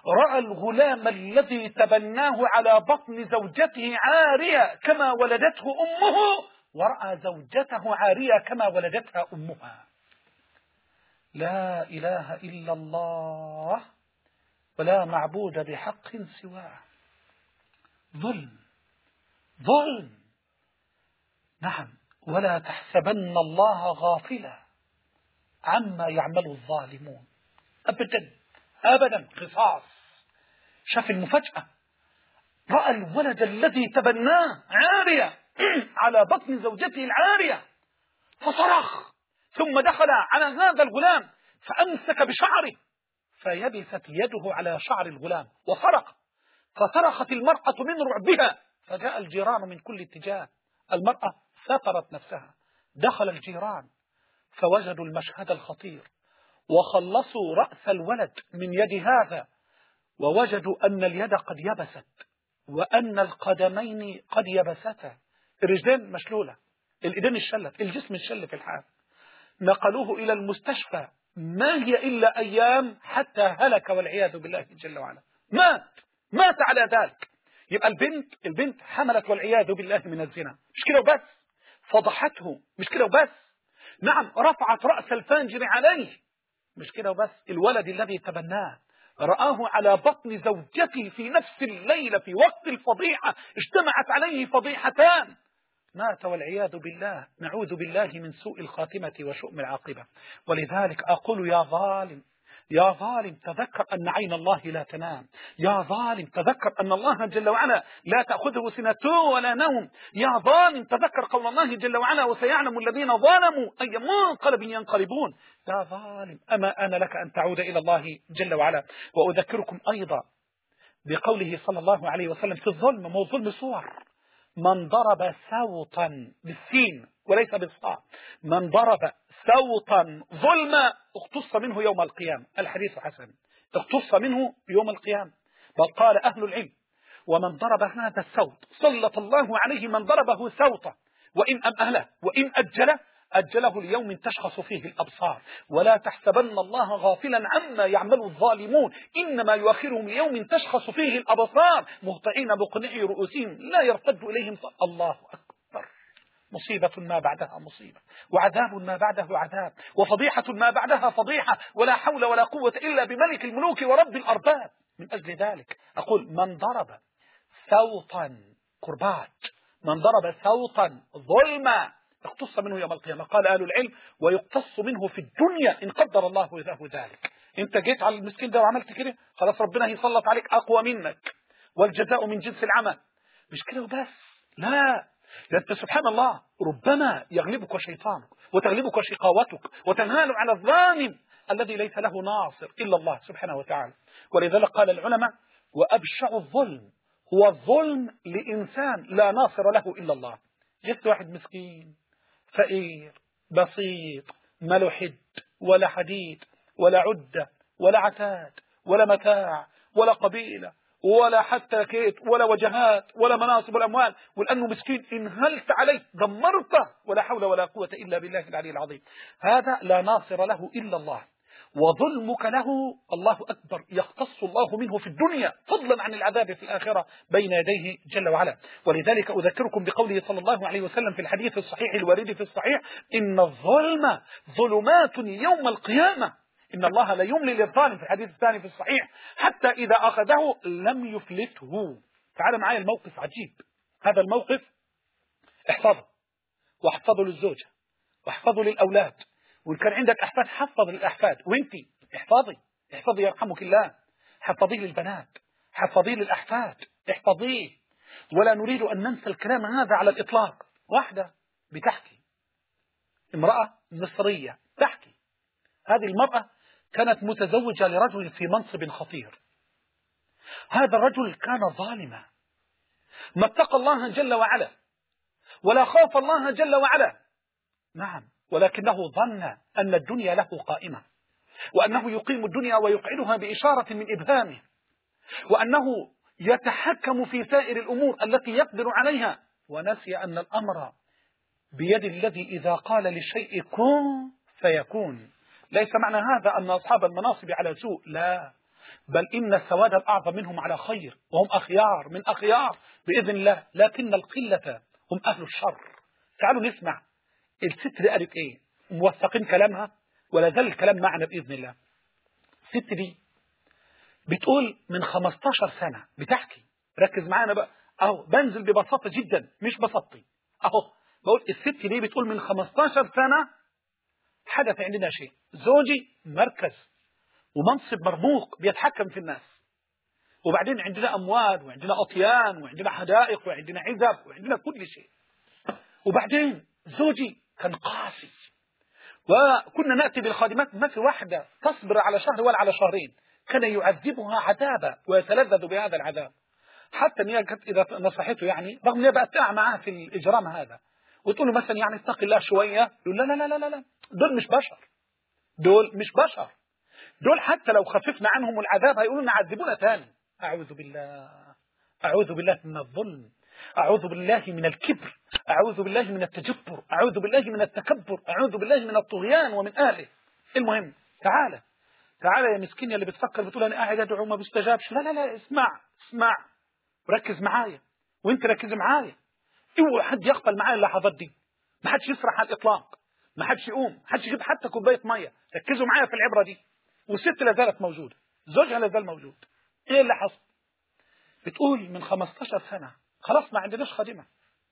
رأى الغلام الذي تبناه على بطن زوجته عارية كما ولدته أمه، ورأى زوجته عارية كما ولدتها أمها. لا إله إلا الله ولا معبود بحق سواه. ظلم، ظلم. نعم. ولا تحسبن الله غافلا عما يعمل الظالمون. أبدا أبدا. قصاص. شاف المفاجأة، رأى الولد الذي تبناه عارية على بطن زوجته العارية، فصرخ، ثم دخل على هذا الغلام فأمسك بشعره، فيبست يده على شعر الغلام وصرخ، فصرخت المرأة من رعبها، فجاء الجيران من كل اتجاه. المرأة سترت نفسها، دخل الجيران فوجدوا المشهد الخطير، وخلصوا رأس الولد من يد هذا، ووجدوا أن اليد قد يبست، وأن القدمين قد يبستا، الرجلين مشلولة، الإيدين الشلت، الجسم الشل في الحال. نقلوه إلى المستشفى، ما هي إلا أيام حتى هلك والعياذ بالله جل وعلا. مات على ذلك. يبقى البنت حملت والعياذ بالله من الزنا. مش كده وبس، فضحته. مش كده وبس، نعم، رفعت رأس الفانجر عليه. مش كده وبس، الولد الذي تبناه رآه على بطن زوجته في نفس الليلة في وقت الفضيحة، اجتمعت عليه فضيحتان، مات والعياذ بالله. نعوذ بالله من سوء الخاتمة وشؤم العاقبة. ولذلك أقول يا ظالم، يا ظالم، تذكر أن عين الله لا تنام. يا ظالم، تذكر أن الله جل وعلا لا تأخذه سنة ولا نوم. يا ظالم، تذكر قول الله جل وعلا وسيعلم الذين ظلموا أي منقلب ينقلبون. يا ظالم، أما أنا لك أن تعود إلى الله جل وعلا. وأذكركم أيضا بقوله صلى الله عليه وسلم في الظلم، مو ظلم صور. من ضرب سوطا بالسين وليس بالصاء، من ضرب سوطا ظلما اقتص منه يوم القيامة. الحديث حسن، اقتص منه يوم القيامة. بل قال أهل العلم: ومن ضرب هذا السوط سلط الله عليه من ضربه سوطا، وإن أمهله وإن أجله ليوم تشخص فيه الأبصار. ولا تحسبن الله غافلا عما يعمل الظالمون، إنما يؤخرهم ليوم تشخص فيه الأبصار مهطعين مقنعي رؤوسهم لا يرتد إليهم. الله أكبر. مصيبة ما بعدها مصيبة، وعذاب ما بعده عذاب، وفضيحة ما بعدها فضيحة، ولا حول ولا قوة إلا بملك الملوك ورب الأرباب. من أجل ذلك أقول: من ضرب سوطا كرباج، من ضرب سوطا ظلما اقتص منه يوم القيامة. قال أهل العلم: ويقتص منه في الدنيا إن قدر الله له ذلك. انت جيت على المسكين ده وعملت كده، خلاص ربنا يسلط عليك أقوى منك، والجزاء من جنس العمل. مش كده وبس، لا، أنت سبحان الله ربما يغلبك شيطانك وتغلبك شقاوتك وتنهال على الظالم الذي ليس له ناصر إلا الله سبحانه وتعالى. ولذلك قال العلماء: وأبشع الظلم هو الظلم لإنسان لا ناصر له إلا الله. جبت واحد مسكين فقير بسيط ما له حد ولا حديد ولا عدة ولا عتاد ولا متاع ولا قبيلة ولا حتى كيت ولا وجهات ولا مناصب ولا أموال، ولأنه مسكين انهلت عليه دمرته، ولا حول ولا قوة إلا بالله العلي العظيم. هذا لا ناصر له إلا الله، وظلمك له الله أكبر يختص الله منه في الدنيا فضلا عن العذاب في الآخرة بين يديه جل وعلا. ولذلك أذكركم بقوله صلى الله عليه وسلم في الحديث الصحيح الوارد في الصحيح: إن الظلم ظلمات يوم القيامة، إن الله لا يملي للظالم، في الحديث الثاني في الصحيح، حتى إذا أخذه لم يفلته. تعال معي الموقف عجيب. هذا الموقف احفظه، واحفظه للزوجة، واحفظه للأولاد، وإن كان عندك أحفاد حفظ للأحفاد، وإنتي احفظي يرحمك الله، حفظيه للبنات، حفظيه للأحفاد، احفظيه. ولا نريد أن ننسى الكلام هذا على الإطلاق. واحدة بتحكي، امرأة مصرية تحكي، هذه المرأة كانت متزوجة لرجل في منصب خطير. هذا الرجل كان ظالما، ما اتقى الله جل وعلا ولا خاف الله جل وعلا. نعم، ولكنه ظن أن الدنيا له قائمة، وأنه يقيم الدنيا ويقعدها بإشارة من إبهامه، وأنه يتحكم في سائر الأمور التي يقدر عليها، ونسي أن الأمر بيد الذي إذا قال للشيء كن فيكون. ليس معنى هذا أن أصحاب المناصب على سوء، لا، بل إن السواد الأعظم منهم على خير، وهم أخيار من أخيار بإذن الله، لكن القلة هم أهل الشر. تعالوا نسمع الست دي قالت إيه، موثقين كلامها ولا زال الكلام معنا بإذن الله. الست دي بتقول من 15 سنة بتحكي، ركز معانا بقى أهو، بنزل ببساطة جدا مش بسطي أهو، بقول الست دي بتقول من 15 سنة حدث عندنا شيء، زوجي مركز ومنصب مرموق بيتحكم في الناس، وبعدين عندنا أموال وعندنا أطيان وعندنا حدائق وعندنا عزب وعندنا كل شيء، وبعدين زوجي كان قاسي، وكنا نأتي بالخادمات ما في واحدة تصبر على شهر ولا على شهرين، كان يعذبها عذابا ويتلذذ بهذا العذاب، حتى ان هي إذا نصحته يعني رغم ان هي بقت تقع معاه في الإجرام هذا، وتقول له مثلا يعني اتق الله شوية، يقول لا لا لا لا لا، دول مش بشر، دول مش بشر، دول حتى لو خففنا عنهم العذاب هيقولوا نعذبونا تاني. أعوذ بالله، أعوذ بالله من الظلم، أعوذ بالله من الكبر، أعوذ بالله من التجبر، أعوذ بالله من التكبر، أعوذ بالله من الطغيان ومن أهله. المهم تعالى تعالى يا مسكين اللي بتفكر بتقول أنا قاعد أدعو ما بيستجابش، لا لا لا، اسمع وركز معايا، وانت ركز معايا، اوعى حد يقبل معايا اللحظات دي، ما حدش يسرح على الإطلاق، ما حدش يقوم، ما حدش يجيب حتى كوباية مية، ركزوا معايا في العبرة دي. والست لا زالت موجودة، زوجها لا زال موجود. ايه اللي حصل؟ بتقول من 15 سنة خلاص ما عندناش خادمة،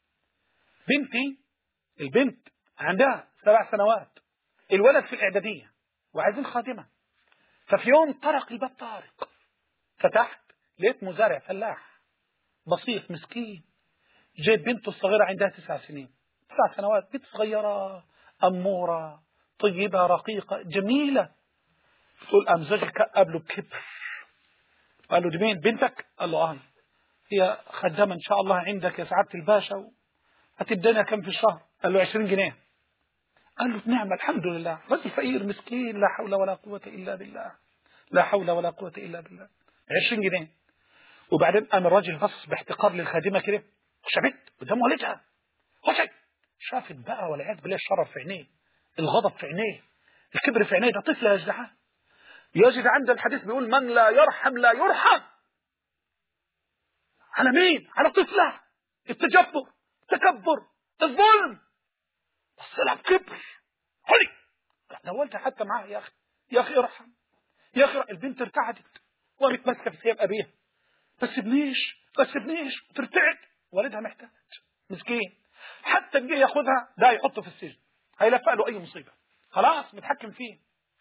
البنت عندها 7 سنوات، الولد في الإعدادية وعايزين خادمة. ففي يوم طرق الباب طارق، فتحت لقيت مزارع فلاح بسيط مسكين جايب بنته الصغيرة عندها 9 سنين، 9 سنوات، بنت صغيرة أمورة طيبة رقيقة جميلة. تقول قام زوجك قابله بكبر، قال له دي مين بنتك؟ قال له اه هي خدامة إن شاء الله عندك يا سعادة الباشا، هتدينا كم في الشهر؟ قال له 20 جنيه. قال له نعم الحمد لله، رجل فقير مسكين لا حول ولا قوة إلا بالله، لا حول ولا قوة إلا بالله، 20 جنيه. وبعدين قام الراجل بص باحتقار للخادمة كده، خشبت قدام والدها، خشب، شافت بقى والعياذ بالله الشرف في عينيه، الغضب في عينيه، الكبر في عينيه، ده طفل يا جدعان، يا جدعان ده الحديث بيقول من لا يرحم لا يرحم. على مين؟ على طفله، التجبر، التكبر، الظلم، الصلة بكبر، حلي دولت حتى معاه، يا أخي يا أخي ارحم، يا أخي البنت ارتعدت وقامت ماسكة في ثياب أبيها، بس ابنيش ترتعد، والدها محتاج مسكين، حتى نجي ياخذها ده يحطه في السجن، هيلفق له أي مصيبة، خلاص متحكم فيه،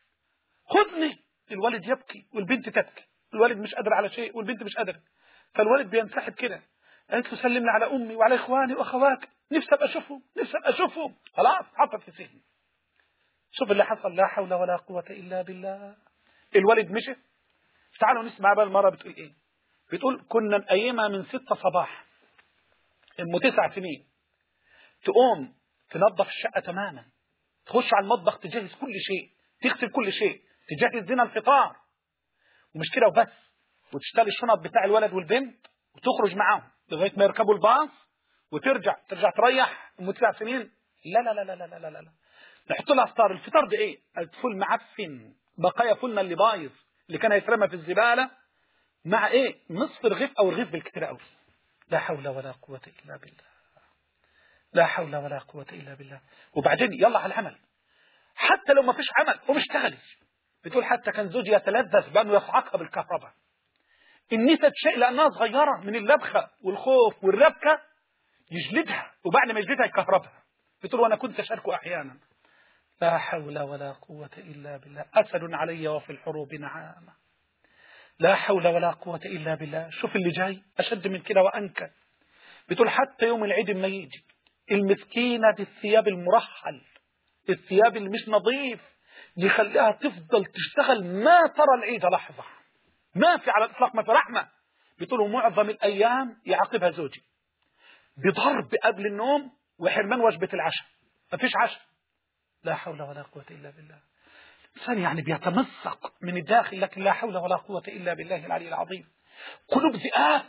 خذني. الولد يبكي والبنت تبكي، الولد مش قادر على شيء والبنت مش قادرة، فالولد بينسحب كده، قالت له سلمنا على أمي وعلى إخواني وأخواتي، نفسي أبقى أشوفهم، خلاص حطت في السجن. شوف اللي حصل، لا حول ولا قوة إلا بالله. الولد مشي. تعالوا نسمع بقى المرة بتقول إيه. بتقول كنا مقيمة من 6 صباح، أم 9 سنين، تقوم تنظف الشقة تماما، تخش على المطبخ تجهز كل شيء، تغسل كل شيء، تجهز لنا الفطار، ومش كده وبس، وتشتري الشنط بتاع الولد والبنت وتخرج معاهم لغاية ما يركبوا الباص وترجع تريح. أم 9 سنين لا لا لا لا لا لا لا، نحط لها فطار. الفطار ده ايه؟ فول معفن، بقايا فولنا اللي بايظ اللي كان هيترمى في الزبالة، مع ايه؟ نصف رغيف او رغيف بالكثير قوي. لا حول ولا قوة الا بالله، لا حول ولا قوة الا بالله. وبعدين يلا على العمل، حتى لو ما فيش عمل قوم اشتغلي. بتقول حتى كان زوجي يتلذذ بانه يصعقها بالكهرباء، ان نسيت شيء لانها صغيرة من اللبخة والخوف والربكة يجلدها، وبعد ما يجلدها يكهربها. بتقول وانا كنت اشاركه احيانا. لا حول ولا قوة إلا بالله. أسد علي وفي الحروب نعامة. لا حول ولا قوة إلا بالله. شوف اللي جاي أشد من كده وأنكى. بتقول حتى يوم العيد ما يجي المسكينة دي الثياب المرحل، الثياب اللي مش نظيف، يخليها تفضل تشتغل ما ترى العيد لحظة، ما في على الإطلاق ما في رحمة. بتقولوا معظم الأيام يعاقبها زوجي بضرب قبل النوم وحرمان وجبة العشاء، ما فيش عشاء. لا حول ولا قوة إلا بالله. إنسان يعني بيتمزق من الداخل، لكن لا حول ولا قوة إلا بالله العلي العظيم. قلوب ذئاب،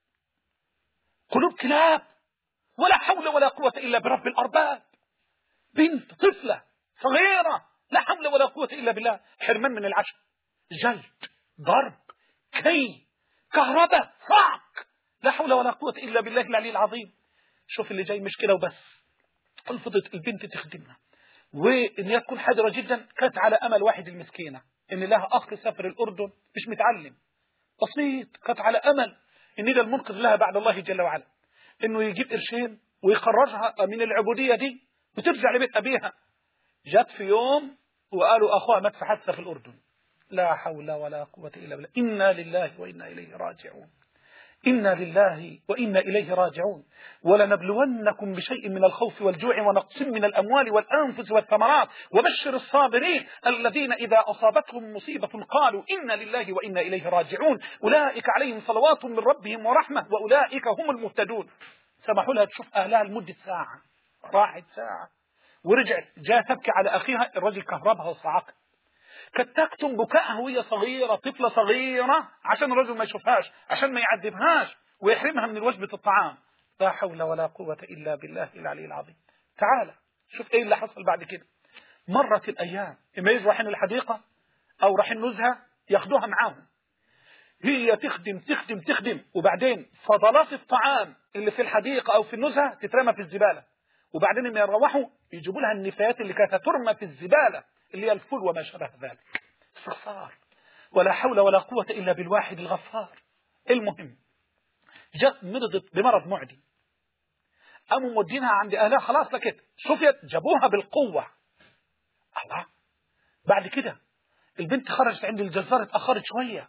قلوب كلاب، ولا حول ولا قوة إلا برب الأرباب. بنت طفلة صغيرة، لا حول ولا قوة إلا بالله، حرمان من العشاء، جلد، ضرب، كي كهرباء صعق، لا حول ولا قوة إلا بالله العلي العظيم. شوف اللي جاي مش كده وبس، رفضت البنت تخدمها، وإن هي تكون حذرة جدا. كانت على أمل واحد المسكينة إن لها أخ سافر الأردن مش متعلم بسيط، كانت على أمل إن ده المنقذ لها بعد الله جل وعلا، إنه يجيب قرشين ويخرجها من العبودية دي وترجع لبيت أبيها. جت في يوم وقالوا أخوها مات في حادثة في الأردن. لا حول ولا قوة إلا بالله. إنا لله وإنا إليه راجعون. إنا لله وإنا إليه راجعون. ولنبلونكم بشيء من الخوف والجوع ونقص من الأموال والأنفس والثمرات وبشر الصابرين الذين إذا أصابتهم مصيبة قالوا إنا لله وإنا إليه راجعون أولئك عليهم صلوات من ربهم ورحمة وأولئك هم المهتدون. سمحوا لها تشوف أهلها لمدة ساعة، راحت ساعة ورجعت، جاء تبكي على أخيها، الرجل كهربها وصعقها. كانت تكتم بكاءها وهي صغيرة، طفلة صغيرة، عشان الرجل ما يشوفهاش، عشان ما يعذبهاش ويحرمها من وجبة الطعام. لا حول ولا قوة إلا بالله العلي العظيم. تعالى شوف ايه اللي حصل بعد كده. مرت الأيام، إما يجوا رايحين الحديقة أو رايحين نزهة ياخدوها معاهم، هي تخدم تخدم تخدم، وبعدين فضلات الطعام اللي في الحديقة أو في النزهة تترمى في الزبالة، وبعدين لما يروحوا يجيبوا لها النفايات اللي كانت ترمى في الزبالة اللي هي الفول وما شابه ذلك. استغفار، ولا حول ولا قوة إلا بالواحد الغفار. المهم جت مرضت بمرض معدي، قاموا مودينها عند أهلها، خلاص لكت شفيت، جابوها بالقوة. الله. بعد كده البنت خرجت عند الجزار، اتأخرت شوية.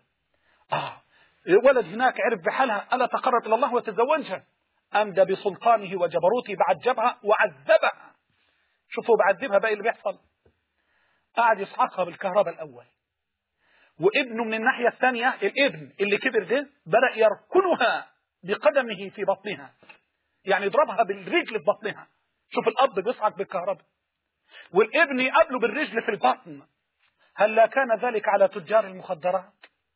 الولد هناك عرف بحالها، ألا تقرب إلى الله وتزوجها، أمدى بسلطانه وجبروته بعذبها وعذبها. شوفوا بعذبها بقى اللي بيحصل، قاعد يصعقها بالكهرباء الأول، وابنه من الناحية الثانية، الابن اللي كبر ده بدأ يركنها بقدمه في بطنها، يعني يضربها بالرجل في بطنها. شوف الأب بيصعق بالكهرباء والابن يقابله بالرجل في البطن. هل كان ذلك على تجار المخدرات؟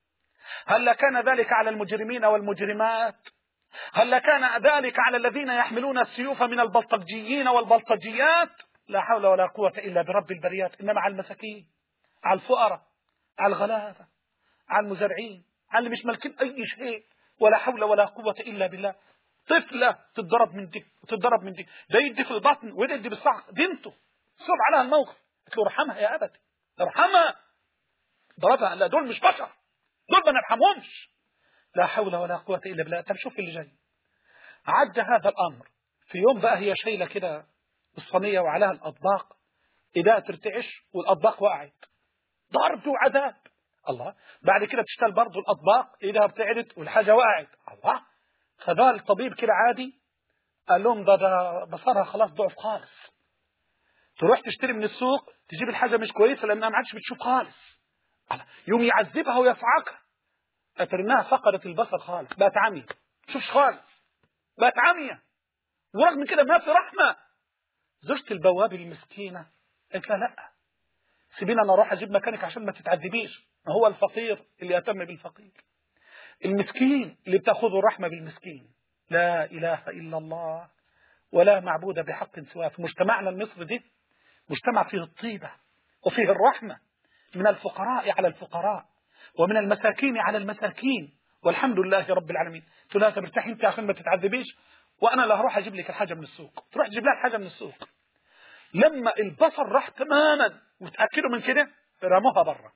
هل كان ذلك على المجرمين والمجرمات؟ هل كان ذلك على الذين يحملون السيوف من البلطجيين والبلطجيات؟ لا حول ولا قوة إلا برب البريات. إنما على المساكين، على الفقراء، على الغلابة، على المزارعين، على اللي مش مالكين أي شيء. ولا حول ولا قوة إلا بالله. طفلة تتضرب من دي وتتضرب من دي، ده يدي في البطن وده يدي بالصعق. بنته صعب عليها الموقف، قلت له ارحمها يا أبتي، ارحمها. ضربها، لا دول مش بشر، دول ما نرحمهمش. لا حول ولا قوة إلا بالله. طب شوف اللي جاي. عدى هذا الأمر في يوم بقى، هي شايلة كده الصينية وعليها الأطباق، إذا ترتعش والأطباق وقعت، ضرب وعذاب. الله. بعد كده تشتغل برضو الأطباق، إذا ابتعدت والحاجة وقعت. الله. فذا الطبيب كده عادي قال لهم ده بصرها خلاص ضعف خالص. تروح تشتري من السوق تجيب الحاجة مش كويسة لأنها ما عادش بتشوف خالص. الله. يوم يعذبها ويصعقها، أترناها فقدت البصر خالص، بقت عمية، تشوفش خالص، بقت عمية. ورغم كده ما في رحمة. زوجة البواب المسكينة قالت لها لا، سيبينا انا اروح اجيب مكانك عشان ما تتعذبيش. ما هو الفقير اللي يهتم بالفقير، المسكين اللي بتاخذه الرحمة بالمسكين. لا إله إلا الله ولا معبود بحق سواه. في مجتمعنا المصري دي مجتمع فيه الطيبة وفيه الرحمة، من الفقراء على الفقراء ومن المساكين على المساكين، والحمد لله رب العالمين. تقول لها ترتاحي انت عشان ما تتعذبيش، وانا لا هروح اجيب لك الحاجة من السوق. تروح تجيب لها الحاجة من السوق. لما البصر راح تماما وتأكدوا من كده، رموها بره،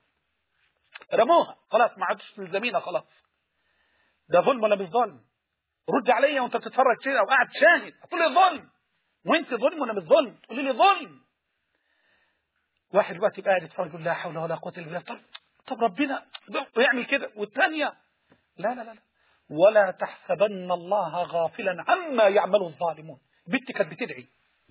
رموها خلاص، ما عادش تلزمينا خلاص. ده ظلم ولا مش ظلم؟ رد عليا وانت بتتفرج كده وقاعد شاهد، تقول لي ظلم. وانت ظلم ولا مش ظلم؟ تقول لي ظلم. واحد دلوقتي قاعد يتفرج يقول لا حول ولا قوة الا بالله، طب ربنا يعمل كده. والثانيه لا لا لا، ولا تحسبن الله غافلا عما يعمل الظالمون. بنتي كانت بتدعي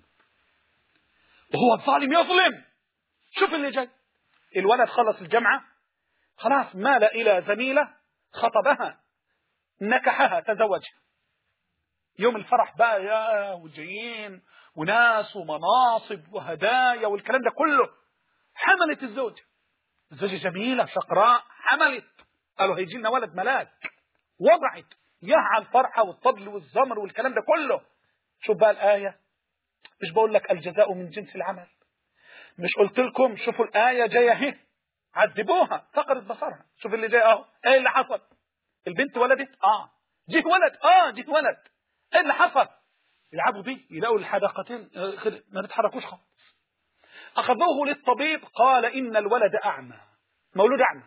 وهو الظالم يظلم. شوف اللي جاي. الولد خلص الجامعة، خلاص مال إلى زميلة، خطبها، نكحها، تزوجها. يوم الفرح بقى يا وجايين وناس ومناصب وهدايا والكلام ده كله. حملت الزوجة جميلة شقراء، حملت، قالوا هيجي لنا ولد ملاك. وضعت يا الفرحة والطبل والزمر والكلام ده كله. شوف بقى الآية، مش بقول لك الجزاء من جنس العمل؟ مش قلت لكم شوفوا الآية جاية اهي، عذبوها فقدت بصرها. شوف اللي جاي اهو، ايه اللي حصل. البنت ولدت جه ولد جه ولد. ايه اللي حصل؟ يلعبوا بيه يلاقوا الحدقتين ما بيتحركوش خالص. اخذوه للطبيب قال ان الولد اعمى، مولود اعمى.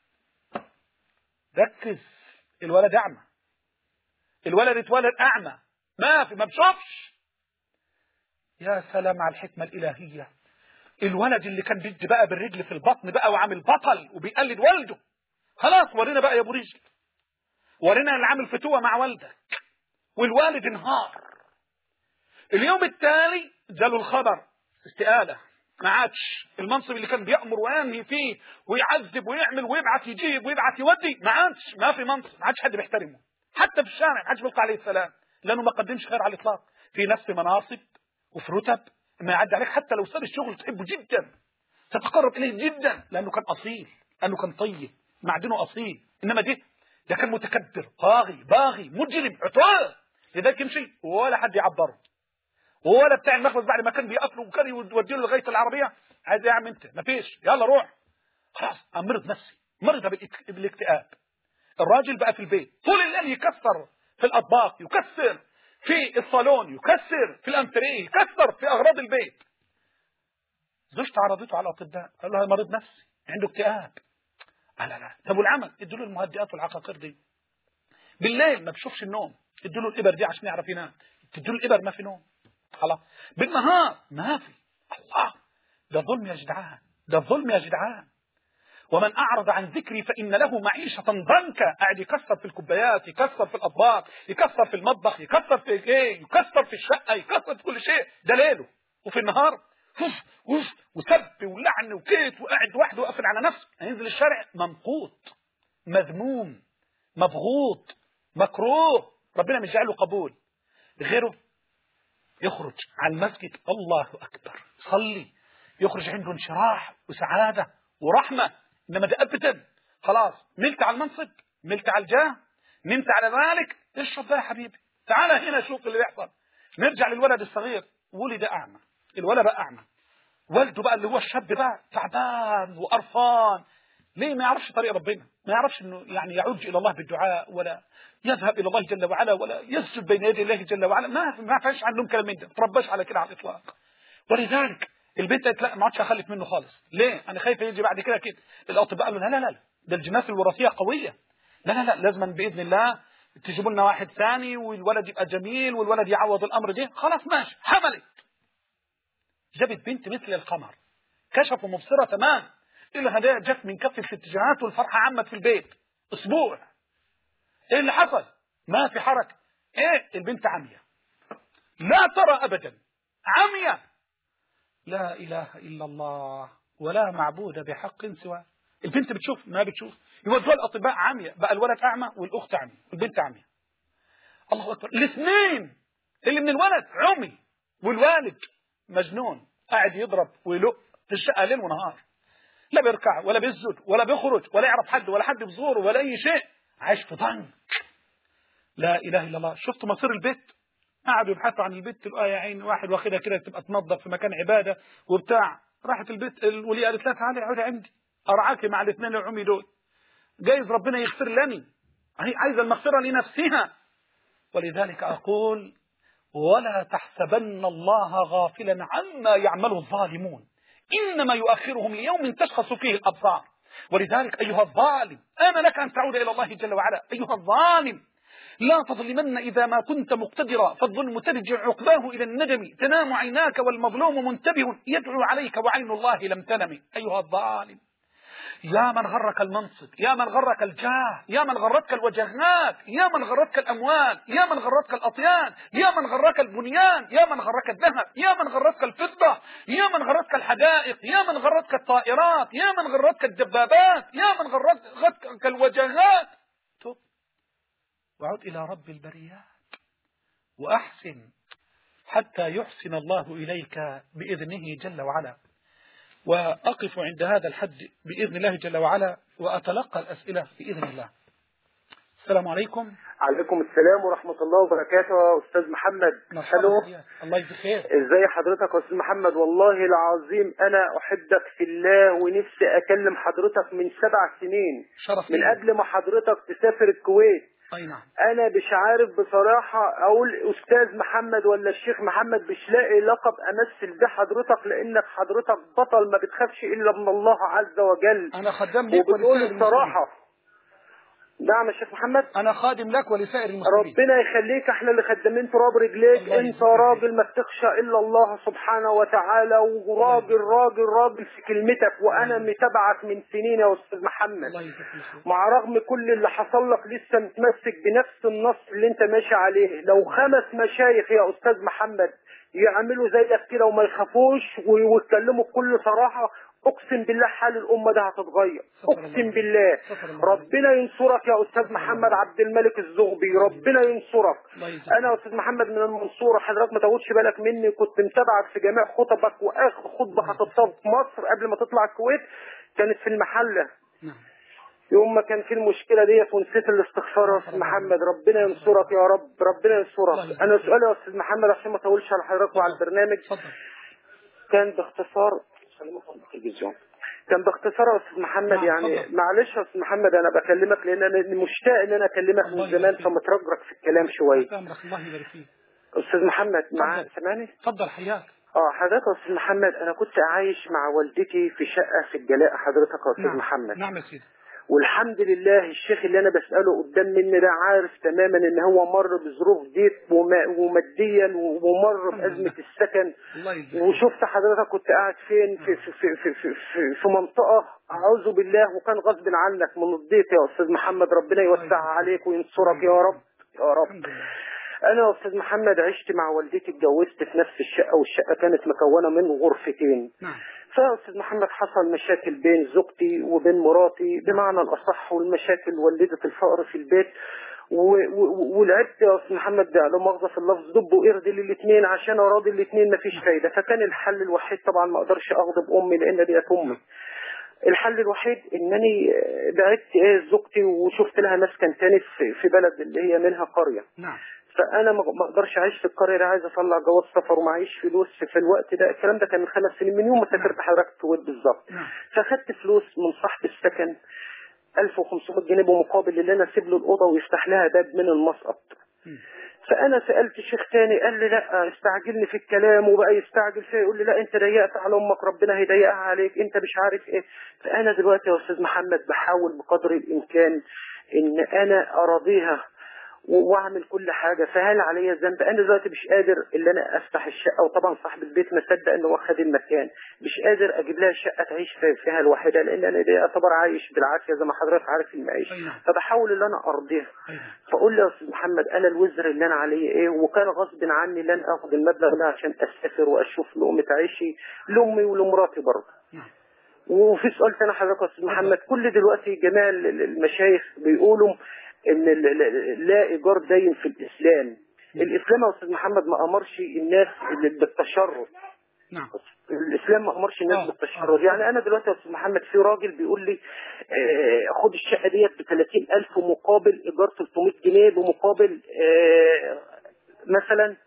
ركز، الولد اعمى، الولد اتولد اعمى، ما بشوفش. يا سلام على الحكمة الالهية. الولد اللي كان بيدي بقى بالرجل في البطن بقى وعامل بطل وبيقلد والده، خلاص ورينا بقى يا ابو رجل، ورينا اللي عامل فتوة مع والدك. والوالد انهار. اليوم التالي جاله الخبر استقالة، ما عادش المنصب اللي كان بيأمر وينهي فيه ويعذب ويعمل ويبعث يجيب ويبعث يودي، ما عادش، ما في منصب، ما عادش حد بيحترمه حتى في الشارع، ما عادش بيلقى عليه السلام لانه ما قدمش خير على الاطلاق. في نفس مناصب وفي رتب، ما يعدي عليك حتى لو ساب الشغل تحبه جدا، تتقرب اليه جدا لانه كان اصيل، لانه كان طيب، معدنه اصيل. انما ده كان متكبر، باغي مجرم عتوه، لذلك يمشي ولا حد يعبره. ولا بتاع المخبز بعد ما كان بيقفله وكان يوديه لغايه العربيه، عايز يا عم انت ما فيش، يلا روح. خلاص امرض نفسي، مرض بالاكتئاب. الراجل بقى في البيت طول الليل يكسر في الاطباق، يكسر في الصالون، يكسر في الانتريه، يكسر في اغراض البيت. زوجته عرضته على الاطباء، قال له مريض نفسي عنده اكتئاب. لا طب والعمل؟ ادوا له المهدئات والعقاقير دي. بالليل ما بيشوفش النوم، ادوا له الابر دي عشان يعرف ينام، تدوا له الابر ما في نوم. خلاص بالنهار ما في. الله، ده ظلم يا جدعان، ده ظلم يا جدعان. ومن أعرض عن ذكري فإن له معيشة ضنكا. قاعد يكسر في الكوبايات، يكسر في الأطباق، يكسر في المطبخ، يكسر في ايه، يكسر في الشقة، يكسر في كل شيء، ده ليله. وفي النهار وسب ولعن وكيت، وقاعد وحده وقافل على نفسه. هينزل الشارع ممقوت، مذموم، مبغوط، مكروه، ربنا مش جعله قبول. غيره يخرج على المسجد الله أكبر صلي، يخرج عنده انشراح وسعادة ورحمة. إنما ده أبدا خلاص، ملت على المنصب، ملت على الجاه، نمت على ذلك، اشرب ده يا حبيبي، تعال هنا شوف اللي بيحصل. نرجع للولد الصغير، ولد أعمى، الولد بقى أعمى، والده بقى اللي هو الشاب بقى تعبان وقرفان. ليه؟ ما يعرفش طريق ربنا، ما يعرفش انه يعني يعج الى الله بالدعاء، ولا يذهب الى الله جل وعلا، ولا يسجد بين يدي الله جل وعلا. ما فيش عندهم كلام من ده، ترباش على كده على الاطلاق. ولذلك البنت قالت لا ما عادش اخلف منه خالص. ليه؟ انا خايفه يجي بعد كده كده. الاطباء قالوا لا ده الجناس الوراثيه قويه، لا لازم باذن الله تجيبوا لنا واحد ثاني والولد يبقى جميل والولد يعوض الامر ده. خلاص ماشي، حملت، جابت بنت مثل القمر، كشفوا مبصرة تمام. الهدايا جت من كافة الاتجاهات والفرحة عمت في البيت اسبوع. ايه اللي حصل؟ ما في حركة. ايه؟ البنت عمية، لا ترى ابدا، عمية. لا اله الا الله ولا معبود بحق سواه. البنت بتشوف ما بتشوف، يودوها الاطباء عمية، بقى الولد اعمى والاخت عمية والبنت عمية. الله اكبر، الاثنين اللي من الولد عمي والوالد مجنون، قاعد يضرب ويلق في الشقة ليل ونهار، لا بيركع ولا بيسجد ولا بيخرج ولا يعرف حد ولا حد بيزوره ولا اي شيء، عايش في ضنك. لا اله الا الله. شفت مصير البيت؟ قعدوا يبحثوا عن البيت، تلقى يا عين واحد واخدها كده تبقى تنظف في مكان عباده وبتاع. راحت البيت الوليه قالت لها تعالي اقعدي عندي ارعاكي مع الاثنين العمي دول، جايز ربنا يغفر لني، هي عايزه المغفره لنفسها. ولذلك اقول ولا تحسبن الله غافلا عما يعمل الظالمون، إنما يؤخرهم ليوم تشخص فيه الأبصار. ولذلك أيها الظالم آن لك أن تعود إلى الله جل وعلا. أيها الظالم لا تظلمن إذا ما كنت مقتدرا، فالظلم ترجع عقباه إلى الندم، تنام عيناك والمظلوم منتبه يدعو عليك وعين الله لم تنم. أيها الظالم يا من غرك المنصب، يا من غرك الجاه، يا من غرتك الوجهات، يا من غرتك الأموال، يا من غرتك الأطيان، يا من غرك البنيان، يا من غرك الذهب، يا من غرتك الفضة، يا من غرتك الحدائق، يا من غرتك الطائرات، يا من غرتك الدبابات، يا من غرتك الوجهات. تب وعد إلى رب البريات وأحسن حتى يحسن الله إليك بإذنه جل وعلا. وأقف عند هذا الحد بإذن الله جل وعلا، وأتلقى الأسئلة بإذن الله. السلام عليكم. عليكم السلام ورحمة الله وبركاته يا أستاذ محمد. الو. الله يجزيك خير. ازاي حضرتك يا أستاذ محمد؟ والله العظيم أنا أحبك في الله ونفسي أكلم حضرتك من 7 سنين، شرف من لي. قبل ما حضرتك تسافر الكويت. أي نعم. أنا مش عارف بصراحة أقول أستاذ محمد ولا الشيخ محمد، مش لاقي لقب أمثل ده حضرتك، لأنك حضرتك بطل ما بتخافش إلا من الله عز وجل. أنا خدام لك وبتقول ولسائر المسلمين. بصراحة نعم يا شيخ محمد. أنا خادم لك ولسائر المسلمين. ربنا يخليك، احنا اللي خدامين تراب رجليك. انت راجل ما بتخشى الا الله سبحانه وتعالى، وراجل راجل راجل في كلمتك، وانا متابعك من سنين يا استاذ محمد. مع رغم كل اللي حصل لك لسه متمسك بنفس النص اللي انت ماشي عليه. لو 5 مشايخ يا استاذ محمد يعملوا زيك كده وما يخافوش ويتكلموا بكل صراحة، اقسم بالله حال الامه ده هتتغير، اقسم بالله. ربنا ينصرك يا استاذ محمد عبد الملك الزغبي، ربنا ينصرك. انا يا استاذ محمد من المنصوره، حضرتك ما تاخدش بالك مني، كنت متابعك في جميع خطبك، واخر خطبه خطبتها في مصر قبل ما تطلع الكويت كانت في المحله، يوم ما كان في المشكله ديت ونسيت الاستغفار يا استاذ محمد. ربنا ينصرك يا رب، ربنا ينصرك. انا سؤالي يا استاذ محمد عشان ما اطولش على حضرتك وعلى البرنامج، كان باختصار التلفزيون، كان باختصار يا استاذ محمد. يعني معلش يا استاذ محمد انا بكلمك لان انا مشتاق ان انا اكلمك من زمان، فمترجرك في الكلام شويه. الله يبارك فيك. استاذ محمد معاك سامعني؟ اتفضل حياك. حضرتك يا استاذ محمد، انا كنت عايش مع والدتي في شقه في الجلاء حضرتك يا استاذ محمد. نعم يا سيدي. والحمد لله الشيخ اللي انا بسأله قدام مني ده عارف تماما ان هو مر بظروف ضيق وماديا، ومر بأزمة السكن. وشفت حضرتك كنت قاعد فين في منطقة اعوذ بالله، وكان غصب عنك من الضيق يا استاذ محمد. ربنا يوسعها عليك وينصرك يا رب يا رب. انا يا استاذ محمد عشت مع والدتي، اتجوزت في نفس الشقة، والشقة كانت مكونة من غرفتين. فيا استاذ محمد حصل مشاكل بين زوجتي وبين مراتي بمعنى الاصح، والمشاكل ولدت الفقر في البيت. ولعبت يا استاذ محمد ده لا مؤاخذه في اللفظ دب وقرد للاثنين عشان اراضي الاثنين مفيش فايده. فكان الحل الوحيد، طبعا ما اقدرش اغضب امي لان ديت امي، الحل الوحيد انني بعدت زوجتي وشفت لها مسكن تاني في بلد اللي هي منها قريه. فانا ما اقدرش اعيش في القريه دي، عايز اطلع جواز سفر ومعيش فلوس في الوقت ده. الكلام ده كان من 5 سنين، من يوم ما سافرت حضرتك الكويت بالظبط. فاخدت فلوس من صاحب السكن 1500 جنيه بمقابل اللي انا اسيب له الاوضه ويفتح لها باب من المسقط. فانا سالت شيخ تاني قال لي لا، استعجلني في الكلام، وبقى يستعجل فيا يقول لي لا انت ضيقت على امك ربنا هيضيقها عليك، انت مش عارف ايه. فانا دلوقتي يا استاذ محمد بحاول بقدر الامكان ان انا اراضيها واعمل كل حاجه. فهل عليا ذنب؟ انا دلوقتي مش قادر ان انا افتح الشقه، وطبعا صاحب البيت ما صدق انه واخد المكان، مش قادر اجيب لها شقه تعيش فيها الواحده، لان انا دي اعتبر عايش بالعافيه زي ما حضرتك عارف المعيشه. فبحاول ان انا ارضيها. فقول لي يا استاذ محمد انا الوزر اللي انا عليه ايه؟ وكان غصب عني لن اخذ المبلغ ده عشان اسافر واشوف لقمه عيشي لامي ولمراتي برضه. وفي سؤال تاني حضرتك يا استاذ محمد، كل دلوقتي جميع المشايخ بيقولوا ان لا ايجار داين في الاسلام. الاسلام يا استاذ محمد ما امرش الناس بالتشرد. الاسلام ما امرش الناس بالتشرد. يعني انا دلوقتي يا استاذ محمد في راجل بيقول لي خد الشقه ديت ب 30,000 مقابل ايجار 300 جنيه بمقابل مثلا.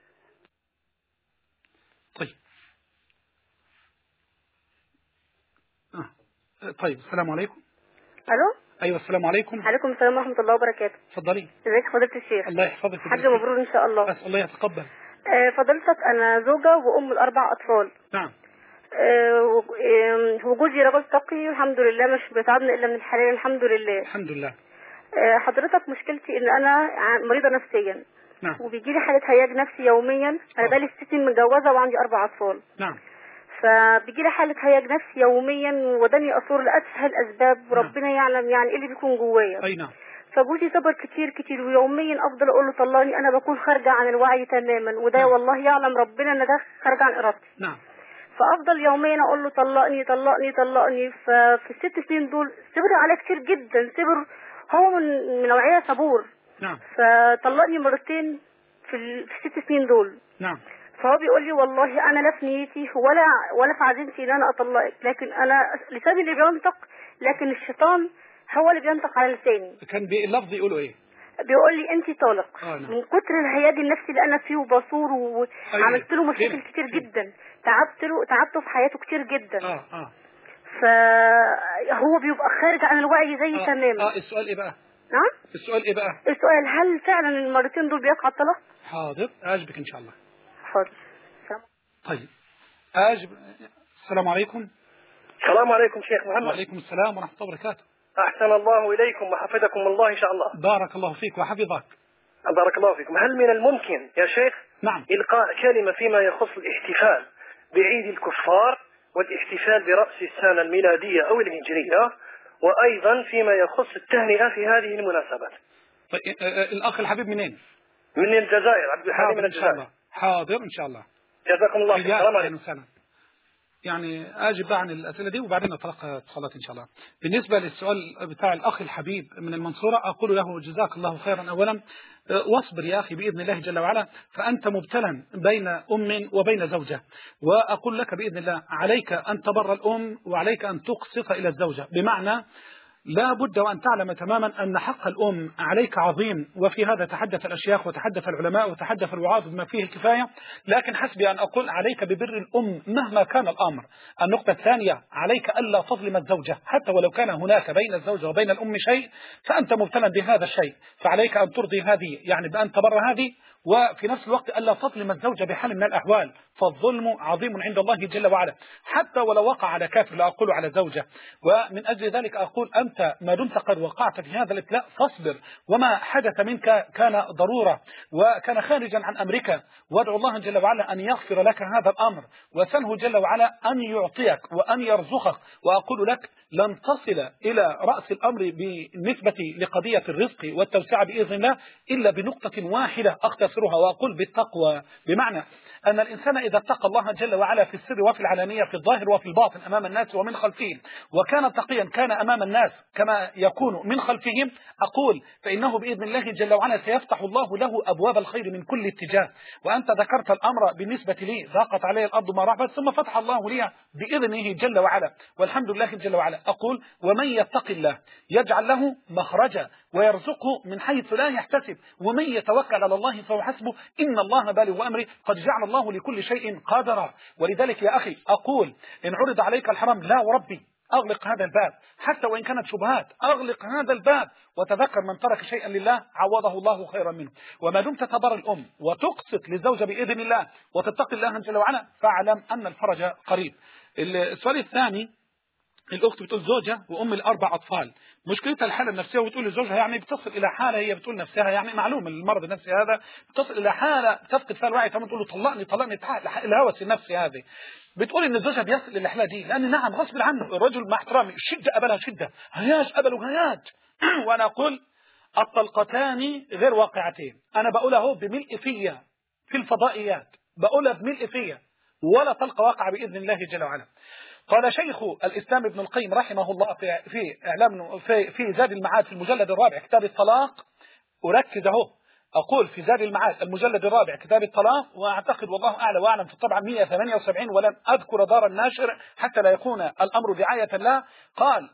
طيب السلام عليكم. الو. ايوه السلام عليكم. عليكم السلام ورحمه الله وبركاته. اتفضلي. ازيك فضيله الشيخ؟ الله يحفظك. حاج مبرور ان شاء الله. الله يتقبل. فضيلتك انا زوجه وام ل4 اطفال. نعم. وجوزي رجل تقي الحمد لله، مش بيتعبنا الا من الحلال الحمد لله. الحمد لله. حضرتك مشكلتي ان انا مريضه نفسيا. نعم. وبيجي لي حاله هياج نفسي يوميا. انا بقالي 6 سنين متجوزه وعندي 4 اطفال. نعم. فبيجي لي حاله هياج نفسي يوميا وداني اثور لاسهل اسباب. ربنا يعلم يعني ايه اللي بيكون جوايا. اي نعم. فجوزي صبر كتير كتير، ويوميا افضل اقول له طلقني، انا بكون خارجه عن الوعي تماما، وده والله يعلم ربنا ان ده خارجه عن ارادتي. نعم. فافضل يوميا اقول له طلقني طلقني طلقني. ففي ال6 سنين دول صبر عليه كتير جدا، صبر هو من نوعيه صبور. نعم. فطلقني مرتين في ال6 سنين دول. نعم. فهو بيقول لي والله انا لا في نيتي ولا في عزيمتي ان انا اطلقك، لكن انا لساني اللي بينطق، لكن الشيطان هو اللي بينطق على لساني. كان باللفظ يقولوا ايه؟ بيقول لي انت طالق. نعم. من كتر الهياج النفسي اللي انا فيه وبصور وعملت له مشاكل كتير جدا، تعبته في حياته كتير جدا. فهو بيبقى خارج عن الوعي زي تماما. السؤال ايه بقى؟ نعم؟ السؤال ايه بقى؟ السؤال هل فعلا المرتين دول بيقع الطلاق؟ حاضر اجبك ان شاء الله. حاضر. طيب اجب. السلام عليكم. السلام عليكم شيخ محمد. وعليكم السلام ورحمة الله وبركاته. أحسن الله إليكم وحفظكم الله إن شاء الله. بارك الله فيك وحفظك. بارك الله فيكم. هل من الممكن يا شيخ نعم إلقاء كلمة فيما يخص الاحتفال بعيد الكفار والاحتفال برأس السنة الميلادية أو الهجرية، وأيضا فيما يخص التهنئة في هذه المناسبات؟ طيب الأخ الحبيب منين؟ من الجزائر، عبد الحليم من الجزائر. إن شاء الله. حاضر إن شاء الله. جزاكم الله خير. السلام عليكم. يعني أجب عن الأسئلة دي وبعدين نتلقى اتصالات إن شاء الله. بالنسبة للسؤال بتاع الأخ الحبيب من المنصورة، أقول له جزاك الله خيرا أولا، واصبر يا أخي بإذن الله جل وعلا، فأنت مبتلى بين أم وبين زوجة، وأقول لك بإذن الله عليك أن تبر الأم وعليك أن تقسط إلى الزوجة، بمعنى لا بد وأن تعلم تماما أن حق الأم عليك عظيم، وفي هذا تحدث الأشياخ وتحدث العلماء وتحدث الوعاظ بما فيه الكفاية، لكن حسبي أن أقول عليك ببر الأم مهما كان الأمر. النقطة الثانية، عليك ألا تظلم الزوجة، حتى ولو كان هناك بين الزوجة وبين الأم شيء فأنت مبتلى بهذا الشيء، فعليك أن ترضي هذه، يعني بأن تبر هذه، وفي نفس الوقت ألا تظلم الزوجة بحال من الأحوال، فالظلم عظيم عند الله جل وعلا حتى ولو وقع على كافر، لا أقول على زوجة. ومن أجل ذلك أقول أنت ما دمت قد وقعت في هذا الابتلاء فاصبر، وما حدث منك كان ضرورة وكان خارجا عن أمرك، وادعو الله جل وعلا أن يغفر لك هذا الأمر، وسله جل وعلا أن يعطيك وأن يرزقك. وأقول لك لن تصل إلى رأس الأمر بالنسبة لقضية الرزق والتوسعة بإذن الله إلا بنقطة واحدة أختصرها وأقول بالتقوى، بمعنى أن الإنسان إذا اتقى الله جل وعلا في السر وفي العلانية، في الظاهر وفي الباطن، أمام الناس ومن خلفهم، وكان تقيا كان أمام الناس كما يكون من خلفهم، أقول فإنه بإذن الله جل وعلا سيفتح الله له أبواب الخير من كل اتجاه. وأنت ذكرت الأمر بالنسبة لي ضاقت علي الأرض ما رحبت، ثم فتح الله لي بإذنه جل وعلا، والحمد لله جل وعلا. أقول ومن يتق الله يجعل له مخرجا ويرزقه من حيث لا يحتسب، ومن يتوكل على الله فهو حسبه، إن الله بالغ أمره، قد جعل الله لكل شيء قدرا. ولذلك يا أخي أقول إن عرض عليك الحرام لا وربي أغلق هذا الباب، حتى وإن كانت شبهات أغلق هذا الباب، وتذكر من ترك شيئا لله عوضه الله خيرا منه. وما دمت تبر الأم وتقسط للزوجة بإذن الله وتتقي الله جل وعلا فاعلم أن الفرج قريب. السؤال الثاني، الأخت بتقول زوجة وأم الأربع أطفال، مشكلتها الحالة النفسية، وتقول لزوجها يعني بتصل إلى حالة، هي بتقول نفسها يعني معلوم المرض النفسي هذا بتصل إلى حالة تفقد فيها الوعي، كمان تقول له طلقني طلقني، الهوس النفسي هذه. بتقول إن زوجها بيصل إلى الحالة دي لأن نعم غصب عنه الرجل مع احترامي شدة قبلها شدة، هياج قبله هياج. وأنا أقول الطلقتان غير واقعتين، أنا بقولها هو بملء فيا في الفضائيات، بقولها بملء فيا، ولا طلقة واقع بإذن الله جل وعلا. قال شيخ الإسلام ابن القيم رحمه الله في زاد المعاد في المجلد الرابع كتاب الطلاق، أركز اهو أقول في زاد المعاد المجلد الرابع كتاب الطلاق، وأعتقد والله أعلى وأعلم في الطبعة 178 ولن أذكر دار الناشر حتى لا يكون الأمر دعاية له. قال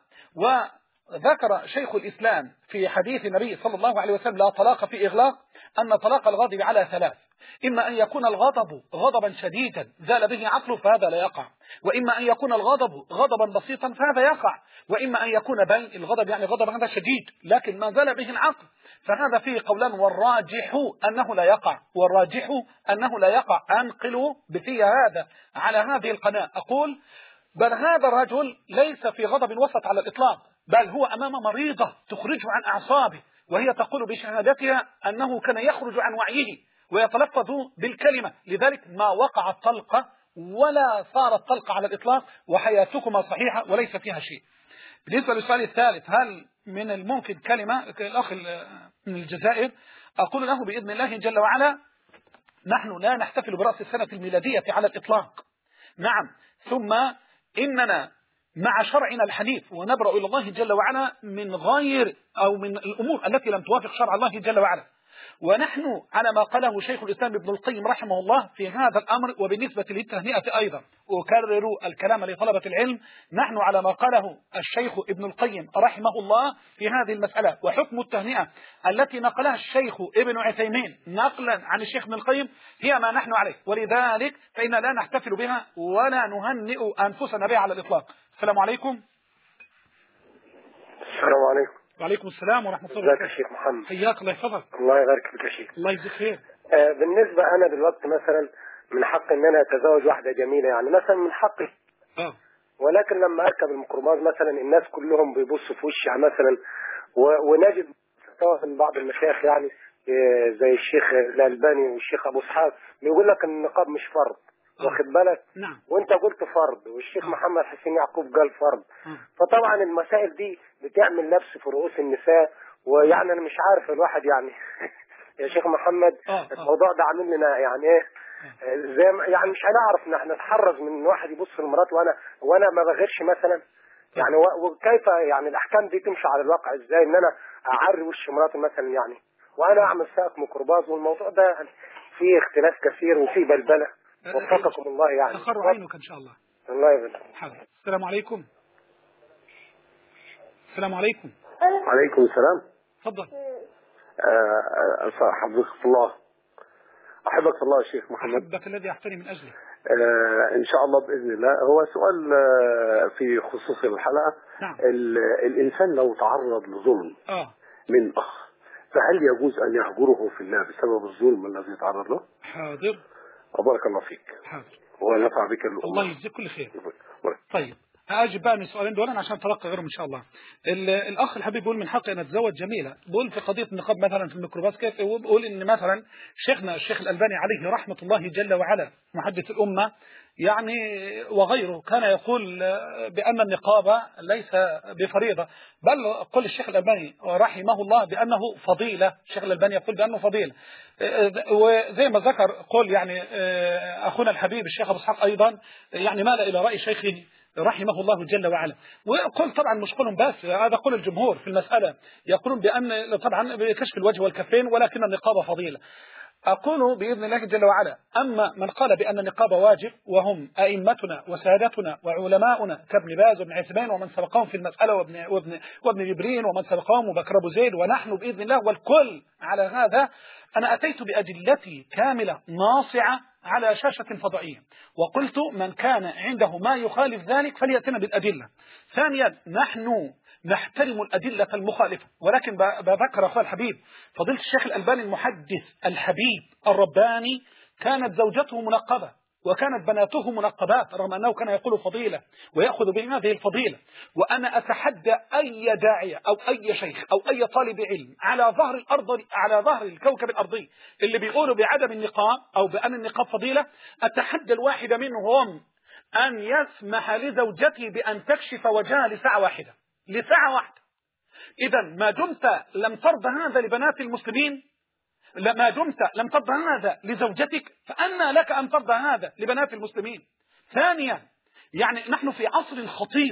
وذكر شيخ الإسلام في حديث النبي صلى الله عليه وسلم لا طلاق في إغلاق أن طلاق الغاضب على ثلاث، إما أن يكون الغضب غضبا شديدا زال به عقله فهذا لا يقع، وإما أن يكون الغضب غضبا بسيطا فهذا يقع، وإما أن يكون بين الغضب يعني غضب هذا شديد لكن ما زال به العقل فهذا فيه قولان، والراجح أنه لا يقع، والراجح أنه لا يقع. أنقلوا بفي هذا على هذه القناة أقول بل هذا الرجل ليس في غضب وسط على الإطلاق، بل هو أمام مريضة تخرجه عن أعصابه، وهي تقول بشهادتها أنه كان يخرج عن وعيه ويتلفظ بالكلمة، لذلك ما وقع الطلقة ولا صارت طلقة على الإطلاق، وحياتكما صحيحة وليس فيها شيء. بالنسبة للسؤال الثالث، هل من الممكن كلمة، الأخ من الجزائر أقول له بإذن الله جل وعلا نحن لا نحتفل برأس السنة الميلادية على الإطلاق، نعم، ثم إننا مع شرعنا الحنيف ونبرأ إلى الله جل وعلا من غير أو من الأمور التي لم توافق شرع الله جل وعلا. ونحن على ما قاله شيخ الإسلام ابن القيم رحمه الله في هذا الأمر. وبالنسبة للتهنئة أيضا أكرر الكلام لطلبة العلم، نحن على ما قاله الشيخ ابن القيم رحمه الله في هذه المسألة. وحكم التهنئة التي نقلها الشيخ ابن عثيمين نقلا عن الشيخ ابن القيم هي ما نحن عليه، ولذلك فإن لا نحتفل بها ولا نهنئ أنفسنا بها على الإطلاق. السلام عليكم. السلام عليكم. وعليكم السلام ورحمة الله وبركاته. ازيك يا شيخ محمد؟ حياك الله يحفظك. الله يبارك فيك يا شيخ. الله يجزيك خير. بالنسبة أنا دلوقتي مثلا من حقي إن أنا أتزوج واحدة جميلة، يعني مثلا من حقي. ولكن لما أركب الميكروباص مثلا الناس كلهم بيبصوا في وشي مثلا، ونجد من بعض المشايخ يعني زي الشيخ الألباني والشيخ أبو إسحاق بيقول لك النقاب مش فرض، واخد بالك؟ نعم. وانت قلت فرض، والشيخ محمد حسين يعقوب قال فرض. فطبعا المسائل دي بتعمل لبس في رؤوس النساء، ويعني انا مش عارف الواحد يعني يا شيخ محمد الموضوع ده عامل لنا يعني ايه، زي يعني مش هنعرف ان احنا نتحرز من ان واحد يبص لمراته وانا ما بغيرش مثلا يعني. وكيف يعني الاحكام دي تمشي على الواقع ازاي، ان انا اعري وش مراتي مثلا يعني، وانا اعمل سائق ميكروباص، والموضوع ده يعني فيه اختلاف كثير وفيه بلبله. وفقكم الله يعني. تخر عينك ان شاء الله. الله يبارك. حاضر. السلام عليكم. السلام عليكم. وعليكم السلام. تفضل. حفظك الله. احبك في الله يا شيخ محمد. احبك الذي احترم من اجله. ان شاء الله باذن الله. هو سؤال في خصوص الحلقه. نعم. الانسان لو تعرض لظلم من اخ، فهل يجوز ان يهجره في الله بسبب الظلم الذي تعرض له؟ حاضر. وبارك الله فيك. حاضر. ونفع بك الأمة. الله يجزيك كل خير. طيب هاجب بقى من السؤالين دول عشان تلقى غيرهم ان شاء الله. الاخ الحبيب بيقول من حقي ان اتزوج جميله، بيقول في قضيه النقاب مثلا في الميكروباص كيف، بيقول ان مثلا شيخنا الشيخ الالباني عليه رحمه الله جل وعلا محدث الامه يعني وغيره كان يقول بان النقاب ليس بفريضه، بل قول الشيخ الالباني رحمه الله بانه فضيله. الشيخ الالباني يقول بانه فضيله، وزي ما ذكر قول يعني اخونا الحبيب الشيخ ابو اسحاق ايضا يعني مال الى راي شيخه رحمه الله جل وعلا. وقل طبعا مش قولهم بس، هذا قول الجمهور في المسألة، يقولون بأن طبعا بكشف الوجه والكفين ولكن النقاب فضيلة. أقول بإذن الله جل وعلا أما من قال بأن النقاب واجب وهم أئمتنا وسادتنا وعلماؤنا كابن باز وابن عثمان ومن سبقهم في المسألة وابن جبرين ومن سبقهم وبكر أبو زيد ونحن بإذن الله والكل على هذا، أنا أتيت بأدلتي كاملة ناصعة على شاشة فضائية وقلت من كان عنده ما يخالف ذلك فليأتنا بالأدلة. ثانيا نحن نحترم الأدلة المخالفة، ولكن بذكر أخوة الحبيب فضيلة الشيخ الألباني المحدث الحبيب الرباني كانت زوجته منقبة وكانت بناته منقبات رغم أنه كان يقول فضيلة ويأخذ بهذه الفضيلة. وأنا أتحدى أي داعية أو أي شيخ أو أي طالب علم على ظهر الأرض على ظهر الكوكب الأرضي اللي بيقولوا بعدم النقاب أو بأن النقاب فضيلة، أتحدى الواحد منهم أن يسمح لزوجته بأن تكشف وجهها لساعة واحدة. إذا ما دمت لم ترضى هذا لبنات المسلمين، ما دمت لم ترضى هذا لزوجتك، فأنى لك أن ترضى هذا لبنات المسلمين. ثانيا يعني نحن في عصر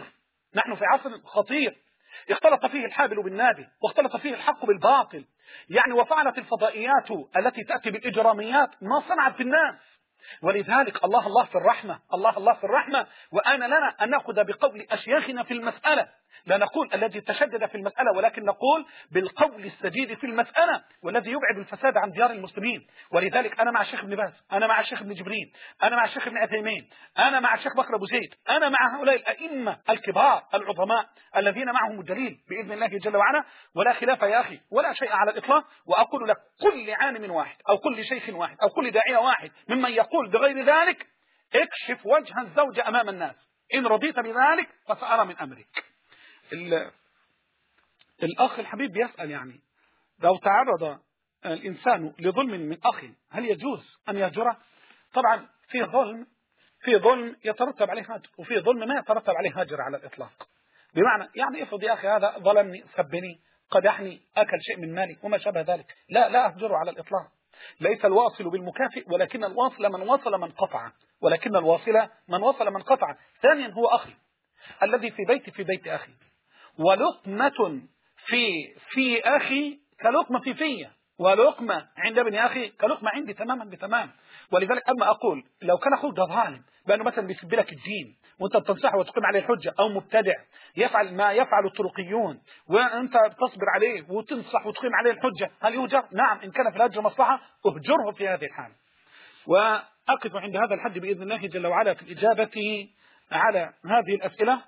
خطير اختلط فيه الحابل بالنابل واختلط فيه الحق بالباطل يعني، وفعلت الفضائيات التي تأتي بالإجراميات ما صنعت بالناس. ولذلك الله في الرحمة وأنا لنا أن نأخذ بقول أشياخنا في المسألة، لا نقول الذي تشدد في المسألة ولكن نقول بالقول السديد في المسألة والذي يبعد الفساد عن ديار المسلمين. ولذلك أنا مع الشيخ ابن باز، أنا مع الشيخ ابن جبرين، أنا مع الشيخ ابن عثيمين، أنا مع الشيخ بكر أبو زيد، أنا مع هؤلاء الأئمة الكبار العظماء الذين معهم الدليل بإذن الله جل وعلا، ولا خلاف يا أخي ولا شيء على الإطلاق. وأقول لك كل عالم واحد أو كل شيخ واحد أو كل داعية واحد ممن يقول بغير ذلك اكشف وجه الزوجة أمام الناس، إن رضيت بذلك فسأرى من أمرك. الأخ الحبيب يسأل يعني لو تعرض الإنسان لظلم من أخ هل يجوز أن يهجره؟ طبعا في ظلم يترتب عليه هجر وفي ظلم ما يترتب عليه هجر على الإطلاق. بمعنى يعني افرض يا أخي هذا ظلمني سبني قدحني أكل شيء من مالي وما شابه ذلك، لا أهجره على الإطلاق. ليس الواصل بالمكافئ ولكن الواصل من وصل من قطع. ثانيا هو أخي الذي في بيت أخي، ولقمة في أخي كلقمة في فيا، ولقمة عند ابن أخي كلقمة عندي تماما بتمام. ولذلك أما أقول لو كان أخوك ده ظالم بأنه مثلا بيسب لك الدين وأنت بتنصحه وتقيم عليه الحجة، أو مبتدع يفعل ما يفعل الطرقيون وأنت بتصبر عليه وتنصح وتقيم عليه الحجة، هل يهجر؟ نعم، إن كان في الهجر مصلحة أهجره في هذه الحال. وأقف عند هذا الحد بإذن الله جل وعلا في الإجابة على هذه الأسئلة،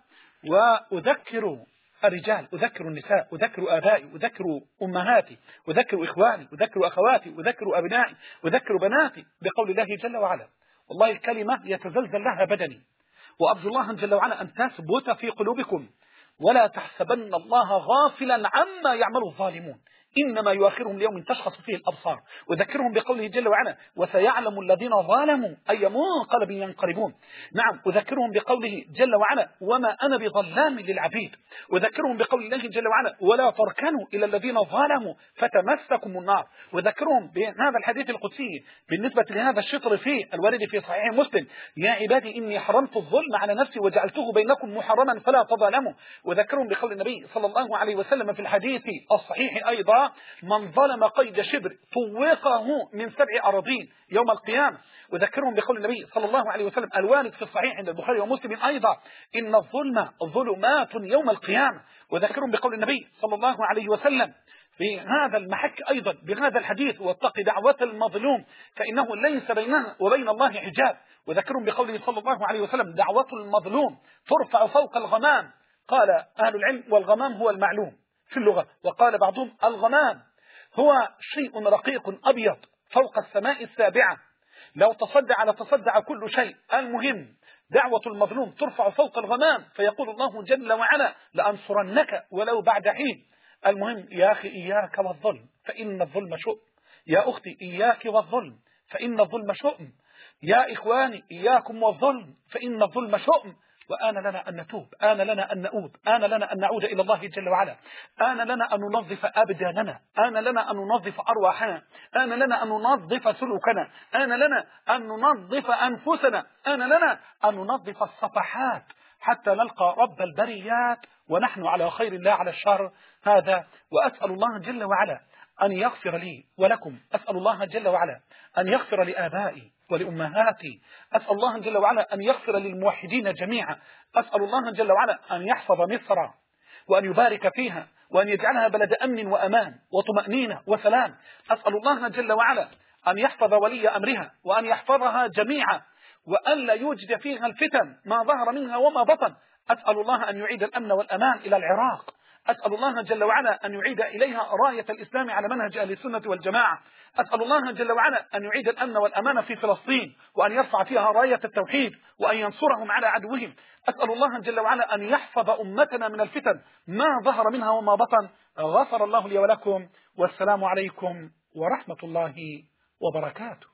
وأذكر الرجال، أذكر النساء، أذكر آبائي، أذكر أمهاتي، أذكر إخواني، أذكر أخواتي، أذكر أبنائي، أذكر بناتي بقول الله جل وعلا: والله الكلمة يتزلزل لها بدني، وأرجو الله جل وعلا أن تثبت في قلوبكم، ولا تحسبن الله غافلا عما يعمل الظالمون، إنما يؤخرهم ليوم تشخص فيه الأبصار. وذكرهم بقوله جل وعلا: وسيعلم الذين ظلموا أي منقلب ينقلبون. نعم، أذكرهم بقوله جل وعلا: وما أنا بظلام للعبيد. وذكرهم بقول الله جل وعلا: ولا تركنوا إلى الذين ظلموا فتمسكم النار. وذكرهم بهذا الحديث القدسي بالنسبة لهذا الشطر فيه الوارد في صحيح مسلم: يا عبادي إني حرمت الظلم على نفسي وجعلته بينكم محرما فلا تظالموا. وذكرهم بقول النبي صلى الله عليه وسلم في الحديث الصحيح أيضا: من ظلم قيد شبر طوقه من 7 أراضين يوم القيامة. وذكرهم بقول النبي صلى الله عليه وسلم الوارد في الصحيح عند البخاري ومسلم أيضا: إن الظلم ظلمات يوم القيامة. وذكرهم بقول النبي صلى الله عليه وسلم في هذا المحك أيضا بهذا الحديث: واتق دعوة المظلوم فإنه ليس بينها وبين الله حجاب. وذكرهم بقوله صلى الله عليه وسلم: دعوة المظلوم ترفع فوق الغمام. قال أهل العلم: والغمام هو المعلوم في اللغة. وقال بعضهم: الغمام هو شيء رقيق أبيض فوق السماء السابعة، لو تصدع كل شيء. المهم دعوة المظلوم ترفع فوق الغمام، فيقول الله جل وعلا: لأنصرنك ولو بعد حين. المهم يا أخي إياك والظلم فإن الظلم شؤم، يا أختي إياك والظلم فإن الظلم شؤم، يا إخواني إياكم والظلم فإن الظلم شؤم. وآن لنا أن نتوب، آن لنا أن نؤوب، آن لنا أن نعود إلى الله جل وعلا، آن لنا أن ننظف أبداننا، آن لنا أن ننظف أرواحنا، آن لنا أن ننظف سلوكنا، آن لنا أن ننظف أنفسنا، آن لنا أن ننظف الصفحات حتى نلقى رب البريات ونحن على خير لا على الشر. هذا وأسأل الله جل وعلا أن يغفر لي ولكم، أسأل الله جل وعلا أن يغفر لآبائي ولأمهاتي، أسأل الله جل وعلا أن يغفر للموحدين جميعا، أسأل الله جل وعلا أن يحفظ مصر وأن يبارك فيها وأن يجعلها بلد أمن وأمان وطمأنينة وسلام، أسأل الله جل وعلا أن يحفظ ولي أمرها وأن يحفظها جميعا وأن لا يوجد فيها الفتن ما ظهر منها وما بطن، أسأل الله أن يعيد الأمن والأمان إلى العراق، أسأل الله جل وعلا أن يعيد إليها راية الإسلام على منهج أهل السنة والجماعة، أسأل الله جل وعلا أن يعيد الأمن والأمان في فلسطين وأن يرفع فيها راية التوحيد وأن ينصرهم على عدوهم، أسأل الله جل وعلا أن يحفظ أمتنا من الفتن ما ظهر منها وما بطن. غفر الله لي ولكم، والسلام عليكم ورحمة الله وبركاته.